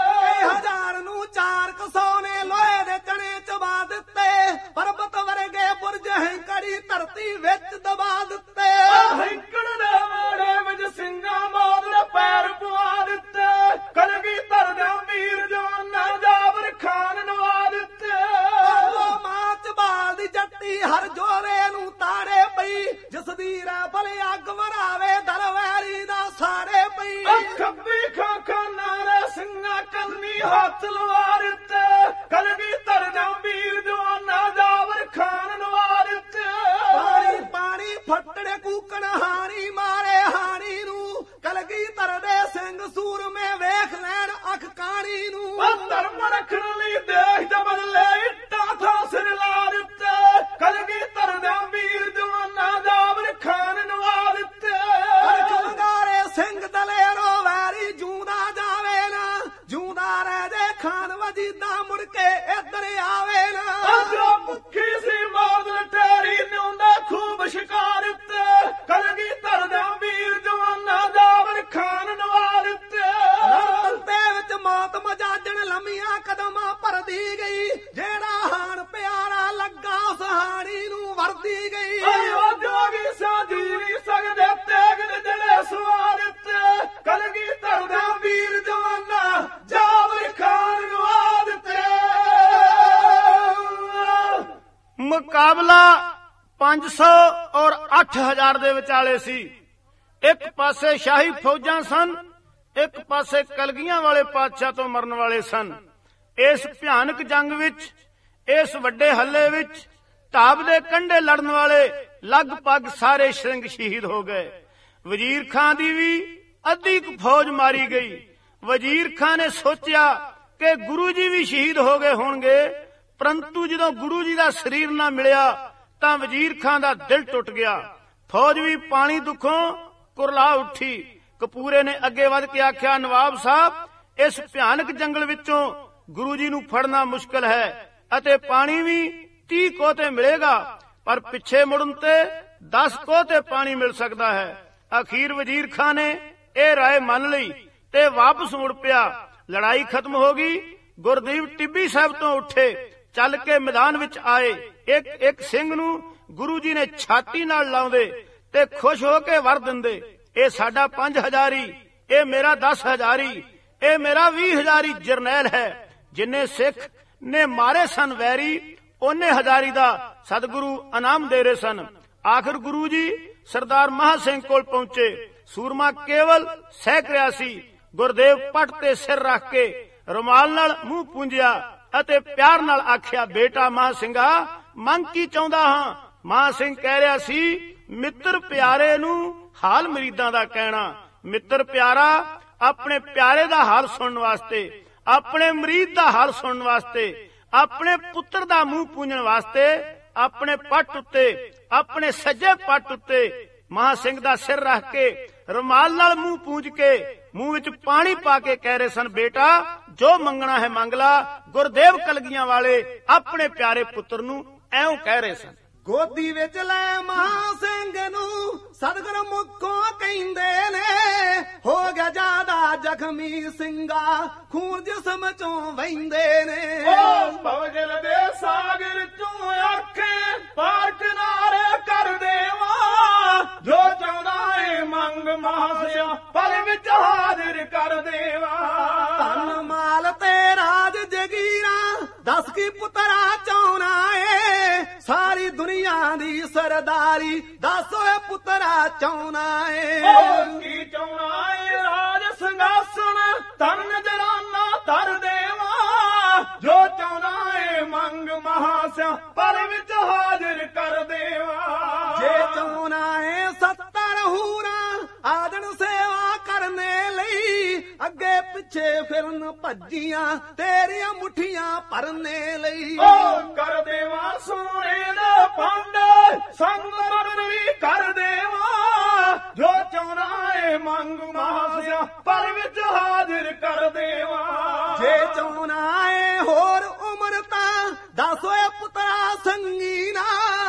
ਹਜ਼ਾਰ ਨੂੰ ਚਾਰ ਕੁ ਸੌ ਨੇ ਲੋਹੇ ਦੇ ਚਣੇ ਚਬਾ ਦਿੱਤੇ, ਪਰਬਤ ਵਰਗੇ ਬੁਰਜ ਹੈਂਕੜੀ ਧਰਤੀ ਵਿੱਚ ਦਬਾ ਦਿੱਤੇ। ਹੈਂਕੜ ਦੇ ਵਾੜੇ ਵਿੱਚ ਸਿੰਘਾਂ ਮੌਤ ਦੇ ਪੈਰ ਪਵਾ ਦਿੱਤੇ, ਕਲਗੀਧਰ ਦਾ ਵੀਰ ਜਵਾਨਾ ਜਾਬਰ ਖਾਨ ਨਵਾ ਦਿੱਤੇ। ਉਹ ਮਾਂ ਚਬਾਲ ਦੀ ਜੱਟੀ ਹਰ ਜੋਰੇ ਨੂੰ ਤਾੜੇ ਪਈ, ਜਿਸ ਦੀ ਰਾਫਲ ਅੱਗ ਵਰਾਵੇ ਦਲ ਵੈਰੀ ਦਾ ਖੱਬੀ ਖਾਖਾ ਨਾਰੇ ਸਿੰਘਾ ਕੰਨੀ ਹੱਥ ਲਵਾਰ ਉੱਤੇ ਕਲਗੀ ਧਰਦਾ ਵੀਰ ਜਵਾਨਾ ਜਾਵਰ ਖਾਨ ਨਵਾਰ ਉੱਤੇ ਪਾਣੀ ਪਾਣੀ ਫੱਟੜੇ ਕੂਕਣ ਹਾਣੀ ਮਾਰੇ ਹਾਣੀ ਨੂੰ ਕਲਗੀ ਧਰਦੇ ਸਿੰਘ ਸੂਰਮੇ ਵੇਖ ਲੈਣ ਅੱਖ ਕਾਣੀ ਨੂੰ ਧਰਮ ਰੱਖਣ ਲਈ ਦੇਸ਼ ਦੇ ਬਦਲੇ ਇੱਟਾਂ ਥਾਂ ਸਿਰ ਲਾਰ ਉੱਤੇ ਕਲਗੀ ਧਰਦਾ ਵੀਰ ਜਵਾਨਾ ਜਾਵਰ ਖਾਨ ਨਵਾਰ ਉੱਤੇ ਕਲਗਾਰੇ ਸਿੰਘ ਦਲੇਰੋ ਵੈਰੀ ਜੂੰਦਾ ਜਾਵੇ ਨਾ ਜੂੰਦਾ ਰਹਿ ਜੇ ਖਾਨ ਵਜੀਦਾ ਮੁੜ ਕੇ ਇੱਧਰ ਆਵੇ ਨਾ ਜੋ ਭੁੱਖੀ ਸੀ ਮੌਤ ਲਟੇਰੀ ਨਿਉਂਦਾ ਖੂਬ ਸ਼ਿਕਾਰ ਉੱਤੇ ਕਲਗੀ ਧਰਦਾ ਵੀਰ ਜਵਾਨਾ ਜਾਵਰ ਖਾਨ ਨਵਾਰ ਉੱਤੇ ਤੰਤੇ ਵਿੱਚ ਮੌਤ ਮਜਾਜਣ ਲੰਮੀਆਂ ਕਦਮਾਂ ਭਰਦੀ ਗਈ ਜਿਹੜਾ ਹਾਣ ਪਿਆਰਾ ਲੱਗਾ ਉਸ ਹਾਣੀ ਨੂੰ ਵਰਦੀ ਗਈ ਉਹ ਜੋਗੀ ਸਾਜੀ ਨਹੀਂ ਸਕਦੇ ਤੇਗ ਦੇ ਜਿਹੜੇ ਸਵਾਰ ਉੱਤੇ ਕਲਗੀ ਧਰਦਾ ਵੀਰ ਜਵਾਨਾ ਜਾਵਰ ਖਾਨ ਨਵਾਰ ਉੱਤੇ ਮੁਕਾਬਲਾ ਪੰਜ ਸੌ ਔਰ ਅੱਠ ਹਜ਼ਾਰ ਦੇ ਵਿਚਾਲੇ ਸੀ। ਇੱਕ ਪਾਸੇ ਸ਼ਾਹੀ ਫੌਜਾਂ ਸਨ, ਇੱਕ ਪਾਸੇ ਕਲਗੀਆਂ ਵਾਲੇ ਪਾਤਸ਼ਾਹ ਤੋਂ ਮਰਨ ਵਾਲੇ ਸਨ। ਇਸ ਭਿਆਨਕ ਜੰਗ ਵਿੱਚ, ਇਸ ਵੱਡੇ ਹੱਲੇ ਵਿੱਚ ਢਾਬ ਦੇ ਕੰਢੇ ਲੜਨ ਵਾਲੇ ਲਗਭਗ ਸਾਰੇ ਸਿੰਘ ਸ਼ਹੀਦ ਹੋ ਗਏ। ਵਜ਼ੀਰ ਖਾਂ ਦੀ ਵੀ ਅੱਧੀ ਕੁ ਫੌਜ ਮਾਰੀ ਗਈ। ਵਜ਼ੀਰ ਖਾਂ ਨੇ ਸੋਚਿਆ ਕਿ ਗੁਰੂ ਜੀ ਵੀ ਸ਼ਹੀਦ ਹੋ ਗਏ ਹੋਣਗੇ, ਪਰੰਤੂ ਜਦੋਂ ਗੁਰੂ ਜੀ ਦਾ ਸਰੀਰ ਨਾ ਮਿਲਿਆ ਤਾਂ ਵਜ਼ੀਰ ਖਾਂ ਦਾ ਦਿਲ ਟੁੱਟ ਗਿਆ। ਫੌਜ ਵੀ ਪਾਣੀ ਦੁੱਖੋਂ ਕੁਰਲਾ ਉੱਠੀ। ਕਪੂਰੇ ਨੇ ਅੱਗੇ ਵਧ ਕੇ ਆਖਿਆ, ਨਵਾਬ ਸਾਹਿਬ, ਇਸ ਭਿਆਨਕ ਜੰਗਲ ਵਿੱਚੋਂ ਗੁਰੂ ਜੀ ਨੂੰ ਫੜਨਾ ਮੁਸ਼ਕਲ ਹੈ ਅਤੇ ਪਾਣੀ ਵੀ ਤੀਹ ਕੋਹ ਤੇ ਮਿਲੇਗਾ, ਪਰ ਪਿੱਛੇ ਮੁੜਨ ਤੇ ਦਸ ਕੋਹ ਤੇ ਪਾਣੀ ਮਿਲ ਸਕਦਾ ਹੈ। ਅਖੀਰ ਵਜ਼ੀਰ ਖਾਂ ਨੇ ਇਹ ਰਾਏ ਮੰਨ ਲਈ ਤੇ ਵਾਪਸ ਮੁੜ ਪਿਆ। ਲੜਾਈ ਖਤਮ ਹੋ ਗਈ। ਗੁਰਦੀਪ ਟਿੱਬੀ ਸਾਹਿਬ ਤੋਂ ਉੱਠੇ, ਚੱਲ ਕੇ ਮੈਦਾਨ ਵਿੱਚ ਆਏ। ਇੱਕ ਇੱਕ ਸਿੰਘ ਨੂੰ ਗੁਰੂ ਜੀ ਨੇ ਛਾਤੀ ਨਾਲ ਲਾਉਂਦੇ ਤੇ ਖੁਸ਼ ਹੋ ਕੇ ਵਰ ਦਿੰਦੇ, ਇਹ ਸਾਡਾ ਪੰਜ ਹਜ਼ਾਰੀ, ਇਹ ਮੇਰਾ ਦਸ ਹਜ਼ਾਰੀ, ਇਹ ਮੇਰਾ ਵੀਹ ਹਜ਼ਾਰੀ ਜਰਨੈਲ ਹੈ। ਜਿੰਨੇ ਸਿੱਖ ਨੇ ਮਾਰੇ ਸਨ ਵੈਰੀ, ਉਹਨੇ ਹਜ਼ਾਰੀ ਦਾ ਸਤਿਗੁਰੂ ਇਨਾਮ ਦੇ ਰਹੇ ਸਨ। ਆਖਿਰ ਗੁਰੂ ਜੀ ਸਰਦਾਰ ਮਹਾਂ ਸਿੰਘ ਕੋਲ ਪਹੁੰਚੇ। ਸੂਰਮਾ ਕੇਵਲ ਸਹਿਕ ਰਿਹਾ ਸੀ। ਗੁਰਦੇਵ ਪੱਟ ਤੇ ਸਿਰ ਰੱਖ ਕੇ ਰੁਮਾਲ ਨਾਲ ਮੂੰਹ ਪੂੰਝਿਆ ਅਤੇ ਪਿਆਰ ਨਾਲ ਆਖਿਆ, ਬੇਟਾ ਮਹਾਂ ਸਿੰਘਾ, ਮੰਗ ਕੀ ਚਾਹੁੰਦਾ ਹਾਂ? ਮਹਾਂ ਸਿੰਘ ਕਹਿ ਰਿਹਾ ਸੀ, ਮਿੱਤਰ ਪਿਆਰੇ ਨੂੰ ਹਾਲ ਮਰੀਦਾਂ ਦਾ ਕਹਿਣਾ। ਮਿੱਤਰ ਪਿਆਰਾ ਆਪਣੇ ਪਿਆਰੇ ਦਾ ਹਾਲ ਸੁਣਨ ਵਾਸਤੇ, ਆਪਣੇ ਮਰੀਦ ਦਾ ਹਾਲ ਸੁਣਨ ਵਾਸਤੇ, ਆਪਣੇ ਪੁੱਤਰ ਦਾ ਮੂੰਹ ਪੂੰਝਣ ਵਾਸਤੇ ਆਪਣੇ ਪੱਟ ਉੱਤੇ, ਆਪਣੇ ਸੱਜੇ ਪੱਟ ਉੱਤੇ ਮਹਾਂ ਸਿੰਘ ਦਾ ਸਿਰ ਰੱਖ ਕੇ ਰੁਮਾਲ ਨਾਲ ਮੂੰਹ ਪੂੰਝ ਕੇ ਮੂੰਹ ਵਿੱਚ ਪਾਣੀ ਪਾ ਕੇ ਕਹਿ ਰਹੇ ਸਨ, ਬੇਟਾ ਜੋ ਮੰਗਣਾ ਹੈ ਮੰਗ ਲਾ। ਗੁਰਦੇਵ ਕਲਗੀਆਂ ਵਾਲੇ ਆਪਣੇ ਪਿਆਰੇ ਪੁੱਤਰ ਨੂੰ ਐਉਂ ਕਹਿ ਰਹੇ ਸਨ। ਗੋਦੀ ਵਿੱਚ ਲੈ ਮਹਾਂ ਸਿੰਘ ਨੂੰ ਸਤਿਗੁਰ ਮੁਖੋਂ ਕਹਿੰਦੇ ਨੇ, ਹੋ ਗਿਆ ਜਿਆਦਾ ਜ਼ਖਮੀ ਸਿੰਘਾ, ਖੂਨ ਜਿਸਮ ਚੋਂ ਵਹਿੰਦੇ ਨੇ। ਓ ਭਵਜਲ ਦੇ ਸਾਗਰ ਚੋਂ ਆਖੇ ਪਾਰ ਕਿਨਾਰੇ ਕਰ ਦੇਵਾ, ਜੋ ਚਾਹੁੰਦਾ ਏ ਮੰਗ ਮਹਾਸਿਆ ਪਲ ਵਿੱਚ ਹਾਜ਼ਰ ਕਰ ਦੇਵਾ। ਧਨ ਮਾਲ ਤੇ ਰਾਜ ਜਗੀਰਾ ਦਸ ਕੀ ਪੁੱਤਰਾ ਚਾਹੁੰਨਾ ਏ, ਸਾਰੀ ਦੁਨੀਆ ਦੀ ਸਰਦਾਰੀ ਦਸ ਓਏ ਪੁੱਤਰਾ ਚਾਹੁੰਨਾ ਏ। ਕੀ ਚਾਹੁੰਨਾ ਏ ਰਾਜ ਸਿੰਘਾਸਣ ਧਨ ਨਜਰਾਨਾ ਧਰ ਦੇਵਾ, ਜੋ ਚਾਹੁੰਦਾ ਏ ਮੰਗ ਮਹਾਸਿਆ ਪਲ ਵਿੱਚ ਹਾਜ਼ਰ ਕਰ ਦੇਵਾ। ਜੇ ਚਾਹੁੰਨਾ ਏ ਸੱਤਰ ਹੂਰਾ ਆਦਣ ਸੇਵਾ ਕਰਨੇ ਲਈ, ਅੱਗੇ ਪਿੱਛੇ ਫਿਰਨ ਭੱਜੀਆਂ ਤੇਰੀਆਂ ਮੁੱਠੀਆਂ ਭਰਨੇ ਲਈ। ਓ ਕਰ ਦੇਵਾ ਸੋਨੇ ਦਾ ਪੰਡ ਸੰਗ ਮਰਨ ਵੀ ਕਰ ਦੇਵਾ, ਜੋ ਚਾਹੁੰਦਾ ਏ ਮੰਗ ਮਹਾਸਿਆ ਪਲ ਵਿੱਚ ਹਾਜ਼ਰ ਕਰ ਦੇਵਾ। ਜੇ ਚਾਹੁੰਨਾ ਏ ਹੋਰ ਉਮਰ ਤਾਂ ਦਸ ਓਏ ਪੁੱਤਰਾ ਸੰਗੀਨਾ,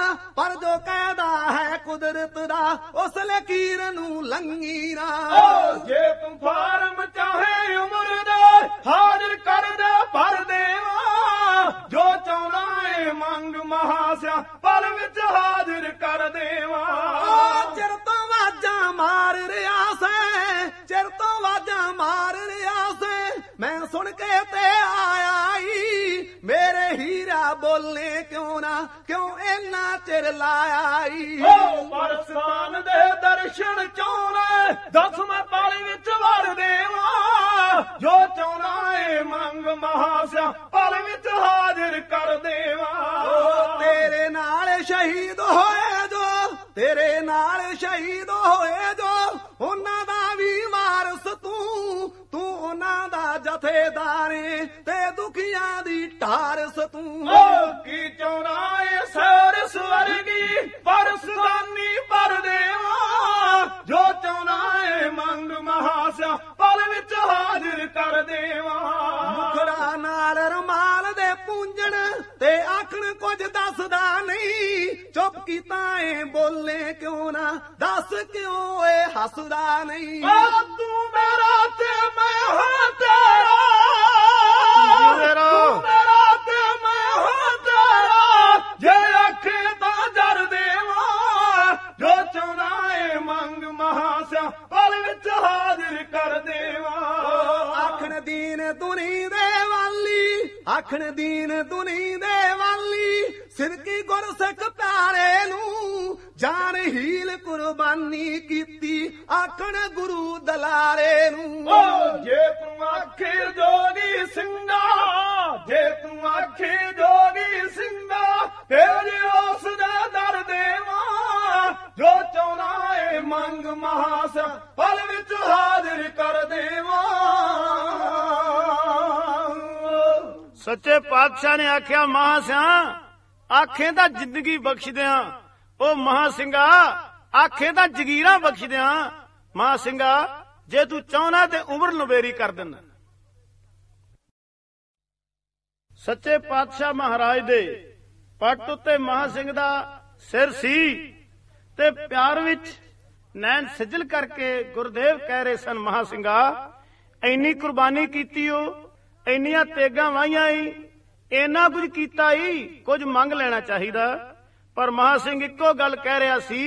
ਪਰ ਜੋ ਕਹਿਦਾ ਹੈ ਕੁਦਰਤ ਦਾ ਉਸ ਲਕੀਰ ਨੂੰ ਲੰਘੀ ਨਾ। ਓ ਜੇ ਤੂੰ ਫਾਰਮ ਚਾਹੇ ਉਮਰ ਦਾ ਹਾਜ਼ਰ ਕਰ ਦੇ ਭਰ ਦੇਵਾ, ਜੋ ਚਾਹੁੰਦਾ ਏ ਮੰਗ ਮਹਾਸਿਆ ਪਲ ਵਿੱਚ ਹਾਜ਼ਰ ਕਰ ਦੇਵਾ। ਓ ਚਿਰ ਤੋਂ ਵਾਜਾਂ ਮਾਰ ਰਿਹਾ ਸੈਂ, ਚਿਰ ਤੋਂ ਵਾਜਾਂ ਮਾਰ ਰਿਹਾ ਸੈਂ, ਮੈਂ ਸੁਣ ਕੇ ਤੇ ਆਇਆ ਈ, ਮੇਰੇ ਹੀਰਾ ਬੋਲੇ ਕਿਉਂ ਨਾ, ਕਿਉਂ ਇੰਨਾ ਚਿਰ ਲਾਇਆ ਈ। ਓ ਪਰਸਤਾਨ ਦੇ ਦਰਸ਼ਨ ਚਾਹੁੰਦਾ, ਦਸ ਮੈਂ ਪਲ ਵਿੱਚ ਵਰ ਮਹਾਸਿਆ ਪਲ ਵਿੱਚ ਹਾਜ਼ਰ ਕਰ ਦੇਵਾਂ। ਤੇਰੇ ਨਾਲ ਸ਼ਹੀਦ ਹੋਏ ਜੋ, ਤੇਰੇ ਨਾਲ ਸ਼ਹੀਦ ਹੋਏ ਜੋ, ਉਹਨਾਂ ਦਾ ਵੀ ਵਾਰਸ ਤੂੰ, ਤੂੰ ਉਹਨਾਂ ਦਾ ਜਥੇਦਾਰ ਏ ਤੇ ਦੁਖੀਆਂ ਦੀ ਢਾਰਸ ਤੂੰ। ਕੀ ਚਾਹੁੰਦਾ ਏ ਸਰ ਸਵਰਗੀ ਪਰਸਦਾਨੀ ਪਰ ਦੇਵਾ, ਜੋ ਚਾਹੁੰਦਾ ਏ ਮੰਗ ਮਹਾਸਿਆ ਪਲ ਵਿੱਚ ਹਾਜ਼ਰ ਕਰ ਦੇਵਾ। ਮੁਖੜਾ ਨਾਲ ਰਮਾਲ ਦੇ ਪੂੰਝਣ ਤੇ ਆਖਣ ਕੁਝ ਦੱਸਦਾ ਨਹੀਂ, ਚੁੱਪ ਕੀਤਾ ਏ ਬੋਲੇ ਕਿਉਂ ਨਾ, ਦੱਸ ਕਿਉਂ ਏ ਹੱਸਦਾ ਨਹੀਂ। ਤੂੰ ਮੇਰਾ ਤੇ ਮੈਂ ਹਾਂ ਤੇਰਾ, ਤੂੰ ਮੇਰਾ ਤੇ ਮੈਂ ਹਾਂ ਤੇਰਾ, ਜੇ ਆਖੇ ਤਾਂ ਜਰ ਦੇਵਾ, ਜੋ ਚਾਹੁੰਦਾ ਏ ਮੰਗ ਮਹਾਸਿਆ ਪਲ ਵਿੱਚ ਹਾਜ਼ਰ ਕਰ ਦੇਵਾ। ਆਖਣ ਦੀਨ ਦੁਨੀ ਦੇ ਵਾਲੀ, ਆਖਣ ਦੀਨ ਦੁਨੀ ਦੇ ਵਾਲੀ, ਸਿਰਕੀ ਗੁਰਸਿੱਖ ਪਿਆਰੇ ਨੂੰ ਜਾਨ ਹੀਲ ਕੁਰਬਾਨੀ ਕੀਤੀ, ਆਖਣ ਗੁਰੂ ਦਲਾਰੇ ਨੂੰ। ਜੇ ਤੂੰ ਆਖੇ ਜੋਗੀ ਸਿੰਘਾ, ਜੇ ਤੂੰ ਆਖੇ ਜੋਗੀ ਸਿੰਘਾ, ਤੇਰੇ ਉਸ ਦਾ ਦਰ ਦੇਵਾਂ, ਜੋ ਚਾਹੁੰਦਾ ਏ ਮੰਗ ਮਹਾਸਿਆ ਪਲ ਵਿੱਚ ਹਾਜ਼ਰ ਕਰ ਦੇਵਾਂ। ਸੱਚੇ ਪਾਤਸ਼ਾਹ ਨੇ ਆਖਿਆ ਮਹਾਸਿਆ ਆਖੇ ਤਾਂ ਜ਼ਿੰਦਗੀ ਬਖਸ਼ਦਿਆਂ, ਉਹ ਮਹਾ ਸਿੰਘਾ ਆਖੇ ਤਾਂ ਜਗੀਰਾਂ ਬਖਸ਼ਦਿਆਂ। ਮਹਾ ਸਿੰਘਾ ਜੇ ਤੂੰ ਚਾਹੁੰਦਾ ਤੇ ਉਮਰ ਨਵੇਰੀ ਕਰ ਦਿੰਦਾ। ਸੱਚੇ ਪਾਤਸ਼ਾਹ ਮਹਾਰਾਜ ਦੇ ਪੱਟ ਉੱਤੇ ਮਹਾ ਸਿੰਘ ਦਾ ਸਿਰ ਸੀ ਤੇ ਪਿਆਰ ਵਿੱਚ ਨੈਣ ਸਿਜਲ ਕਰਕੇ ਗੁਰਦੇਵ ਕਹਿ ਰਹੇ ਸਨ, ਮਹਾ ਸਿੰਘਾ ਇੰਨੀ ਕੁਰਬਾਨੀ ਕੀਤੀ, ਉਹ ਇੰਨੀਆਂ ਤੇਗਾਂ ਵਾਹੀਆਂ ਈ, ਇੰਨਾ ਕੁਝ ਕੀਤਾ ਈ, ਕੁਝ ਮੰਗ ਲੈਣਾ ਚਾਹੀਦਾ। ਪਰ ਮਹਾ ਸਿੰਘ ਇੱਕੋ ਗੱਲ ਕਹਿ ਰਿਹਾ ਸੀ,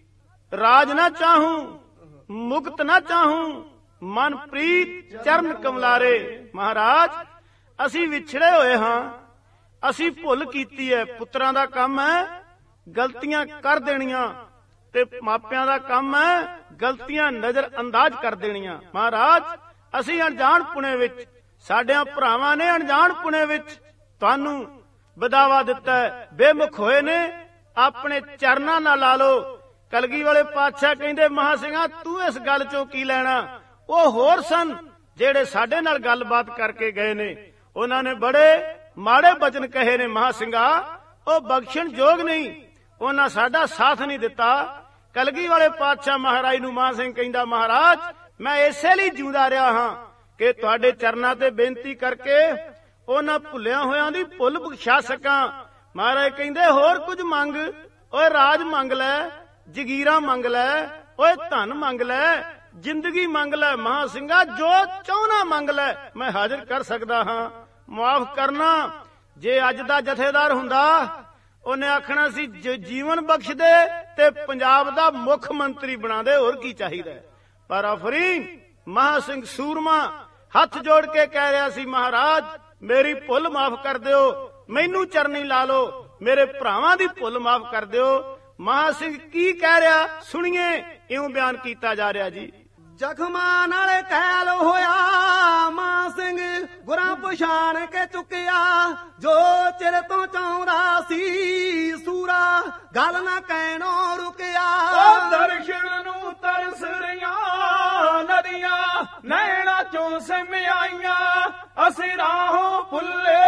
ਰਾਜ ਨਾ ਚਾਹੂੰ ਮੁਕਤ ਨਾ ਚਾਹੂੰ, ਮਨ ਪ੍ਰੀਤ ਚਰਨ ਕਮਲਾਰੇ। ਮਹਾਰਾਜ ਅਸੀਂ ਵਿਛੜੇ ਹੋਏ ਹਾਂ, ਅਸੀਂ ਭੁੱਲ ਕੀਤੀ ਹੈ। ਪੁੱਤਰਾਂ ਦਾ ਕੰਮ ਹੈ ਗਲਤੀਆਂ ਕਰ ਦੇਣੀਆਂ ਤੇ ਮਾਪਿਆਂ ਦਾ ਕੰਮ ਹੈ ਗਲਤੀਆਂ ਨਜ਼ਰ ਅੰਦਾਜ਼ ਕਰ ਦੇਣੀਆਂ। ਮਹਾਰਾਜ ਅਸੀਂ ਅਣਜਾਣ ਪੁਣੇ ਵਿੱਚ, ਸਾਡਿਆਂ ਭਰਾਵਾਂ ਨੇ ਅਣਜਾਣ ਪੁਣੇ ਵਿੱਚ ਤੁਹਾਨੂੰ ਬਦਾਵਾ ਦਿੱਤਾ ਹੈ, ਬੇਮੁਖ ਹੋਏ ਨੇ, ਆਪਣੇ ਚਰਨਾਂ ਨਾਲ ਲਾ ਲਓ। ਕਲਗੀ ਵਾਲੇ ਪਾਤਸ਼ਾਹ ਕਹਿੰਦੇ ਮਹਾ ਸਿੰਘਾ ਤੂੰ ਇਸ ਗੱਲ ਚੋਂ ਕੀ ਲੈਣਾ। ਉਹ ਹੋਰ ਸਨ ਜਿਹੜੇ ਸਾਡੇ ਨਾਲ ਗੱਲਬਾਤ ਕਰਕੇ ਗਏ ਨੇ, ਉਹਨਾਂ ਨੇ ਬੜੇ ਮਾੜੇ ਬਚਨ ਕਹੇ ਨੇ ਮਹਾ ਸਿੰਘਾ, ਉਹ ਬਖਸ਼ਣ ਯੋਗ ਨਹੀਂ, ਉਹਨਾਂ ਸਾਡਾ ਸਾਥ ਨਹੀਂ ਦਿੱਤਾ। ਕਲਗੀ ਵਾਲੇ ਪਾਤਸ਼ਾਹ ਮਹਾਰਾਜ ਨੂੰ ਮਹਾ ਸਿੰਘ ਕਹਿੰਦਾ, ਮਹਾਰਾਜ ਮੈਂ ਇਸੇ ਲਈ ਜਿਉਂਦਾ ਰਿਹਾ ਹਾਂ ਕਿ ਤੁਹਾਡੇ ਚਰਨਾਂ ਤੇ ਬੇਨਤੀ ਕਰਕੇ ਉਹਨਾਂ ਭੁੱਲਿਆਂ ਹੋਇਆਂ ਦੀ ਭੁੱਲ ਬਖਸ਼ਾ ਸਕਾਂ। ਮਹਾਰਾਜ ਕਹਿੰਦੇ ਹੋਰ ਕੁਝ ਮੰਗ, ਓਏ ਰਾਜ ਮੰਗ ਲੈ, ਜਗੀਰਾਂ ਮੰਗ ਲੈ, ਓਏ ਧਨ ਮੰਗ ਲੈ, ਜ਼ਿੰਦਗੀ ਮੰਗ ਲੈ। ਮਹਾ ਸਿੰਘਾ ਜੋ ਚਾਹੁਣਾ ਮੰਗ ਲੈ, ਮੈਂ ਹਾਜ਼ਰ ਕਰ ਸਕਦਾ ਹਾਂ। ਮਾਫ ਕਰਨਾ, ਜੇ ਅੱਜ ਦਾ ਜਥੇਦਾਰ ਹੁੰਦਾ ਉਹਨੇ ਆਖਣਾ ਸੀ ਜੀਵਨ ਬਖਸ਼ ਦੇ ਤੇ ਪੰਜਾਬ ਦਾ ਮੁੱਖ ਮੰਤਰੀ ਬਣਾ ਦੇ, ਹੋਰ ਕੀ ਚਾਹੀਦਾ। ਪਰ ਅਫਰੀਨ ਮਹਾ ਸਿੰਘ ਸੂਰਮਾ ਹੱਥ ਜੋੜ ਕੇ ਕਹਿ ਰਿਹਾ ਸੀ, ਮਹਾਰਾਜ ਮੇਰੀ ਭੁੱਲ ਮਾਫ ਕਰ ਦਿਓ, ਮੈਨੂੰ ਚਰਨੀ ਲਾ ਲਓ, ਮੇਰੇ ਭਰਾਵਾਂ ਦੀ ਭੁੱਲ ਮਾਫ ਕਰ ਦਿਓ। ਮਹਾ ਸਿੰਘ ਕੀ ਕਹਿ ਰਿਹਾ ਸੁਣੀਏ, ਇਉਂ ਬਿਆਨ ਕੀਤਾ ਜਾ ਰਿਹਾ ਜੀ। ਜ਼ਖਮਾਂ ਨਾਲ ਕਹਿਲ ਹੋਇਆ ਮਾਂ ਸਿੰਘ ਗੁਰਾਂ ਪਛਾਣ ਕੇ ਚੁੱਕਿਆ, ਜੋ ਚਿਰ ਤੋਂ ਚਾਹੁੰਦਾ ਸੀ ਸੂਰਾ ਗੱਲ ਨਾ ਕਹਿਣੋਂ ਰੁਕਿਆ। ਦਰਸ਼ਨ ਨੂੰ ਤਰਸ ਰਹੀਆਂ ਨਦੀਆਂ ਨੈਣਾ ਚੋਂ ਸਿਮਆਈਆਂ, ਅਸੀਂ ਰਾਹੋਂ ਭੁੱਲੇ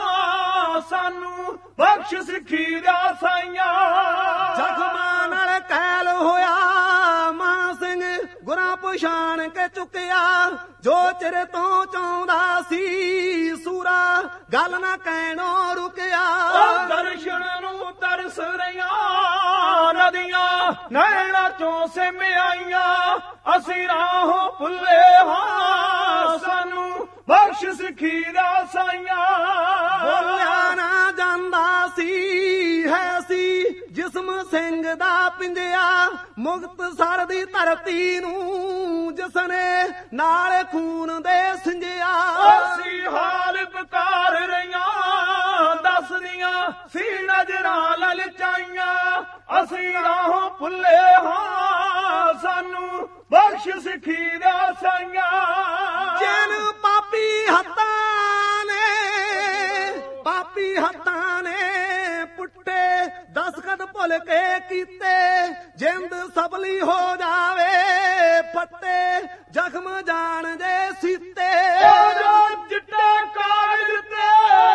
ਹਾਂ ਸਾਨੂੰ ਬਖਸ਼ ਸਿੱਖੀ ਦਾ ਸਾਈਆਂ। ਜ਼ਖਮਾਂ ਨਾਲ ਕਹਿਲ ਹੋਇਆ ਮਾਂ ਸਿੰਘ ਗੁਰਾਂ ਪਛਾਣ ਕੇ ਚੁੱਕਿਆ, ਜੋ ਚਿਰ ਤੋਂ ਚਾਹੁੰਦਾ ਸੀ ਸੂਰਾ ਗੱਲ ਨਾ ਕਹਿਣੋਂ ਰੁਕਿਆ। ਦਰਸ਼ਨ ਨੂੰ ਤਰਸ ਰਹੀਆਂ ਨਦੀਆਂ ਨੈਣਾ ਚੋਂ ਸਿਮਆਈਆਂ, ਅਸੀਂ ਰਾਹੋਂ ਭੁੱਲੇ ਹਾਂ ਸਾਨੂੰ ਬਖਸ਼ ਸਿੱਖੀ ਦਾ ਸਾਈਆਂ। ਬੋਲਿਆ ਨਾ ਜਾਂਦਾ ਸੀ ਹੈ ਸੀ ਜਿਸਮ ਸਿੰਘ ਦਾ ਪਿੰਜਿਆ, ਮੁਕਤਸਰ ਦੀ ਧਰਤੀ ਨੂੰ ਜਿਸਨੇ ਨਾਲ ਖੂਨ ਦੇ ਸਿੰਜਿਆ। ਅਸੀਂ ਹਾਲ ਬਕਾਰ ਰਹੀਆਂ ਦੱਸਦੀਆਂ ਸੀ ਨਜ਼ਰਾਂ ਲਲਚਾਈਆਂ, ਅਸੀਂ ਰਾਹੋਂ ਭੁੱਲੇ ਹਾਂ ਸਾਨੂੰ ਬਖਸ਼ ਸਿੱਖੀ ਦਾ ਸਾਈਆਂ। ਜਿਨ ਪਾਪੀ ਹੱਥਾਂ ਭੁੱਲ ਕੇ ਕੀਤੇ ਜਿੰਦ ਸਬਲੀ ਹੋ ਜਾਵੇ ਫੱਟੇ ਜ਼ਖਮ ਜਾਣ ਦੇ ਸੀਤੇ ਜੋ ਚਿੱਟੇ ਕਾਗਜ਼ ਤੇ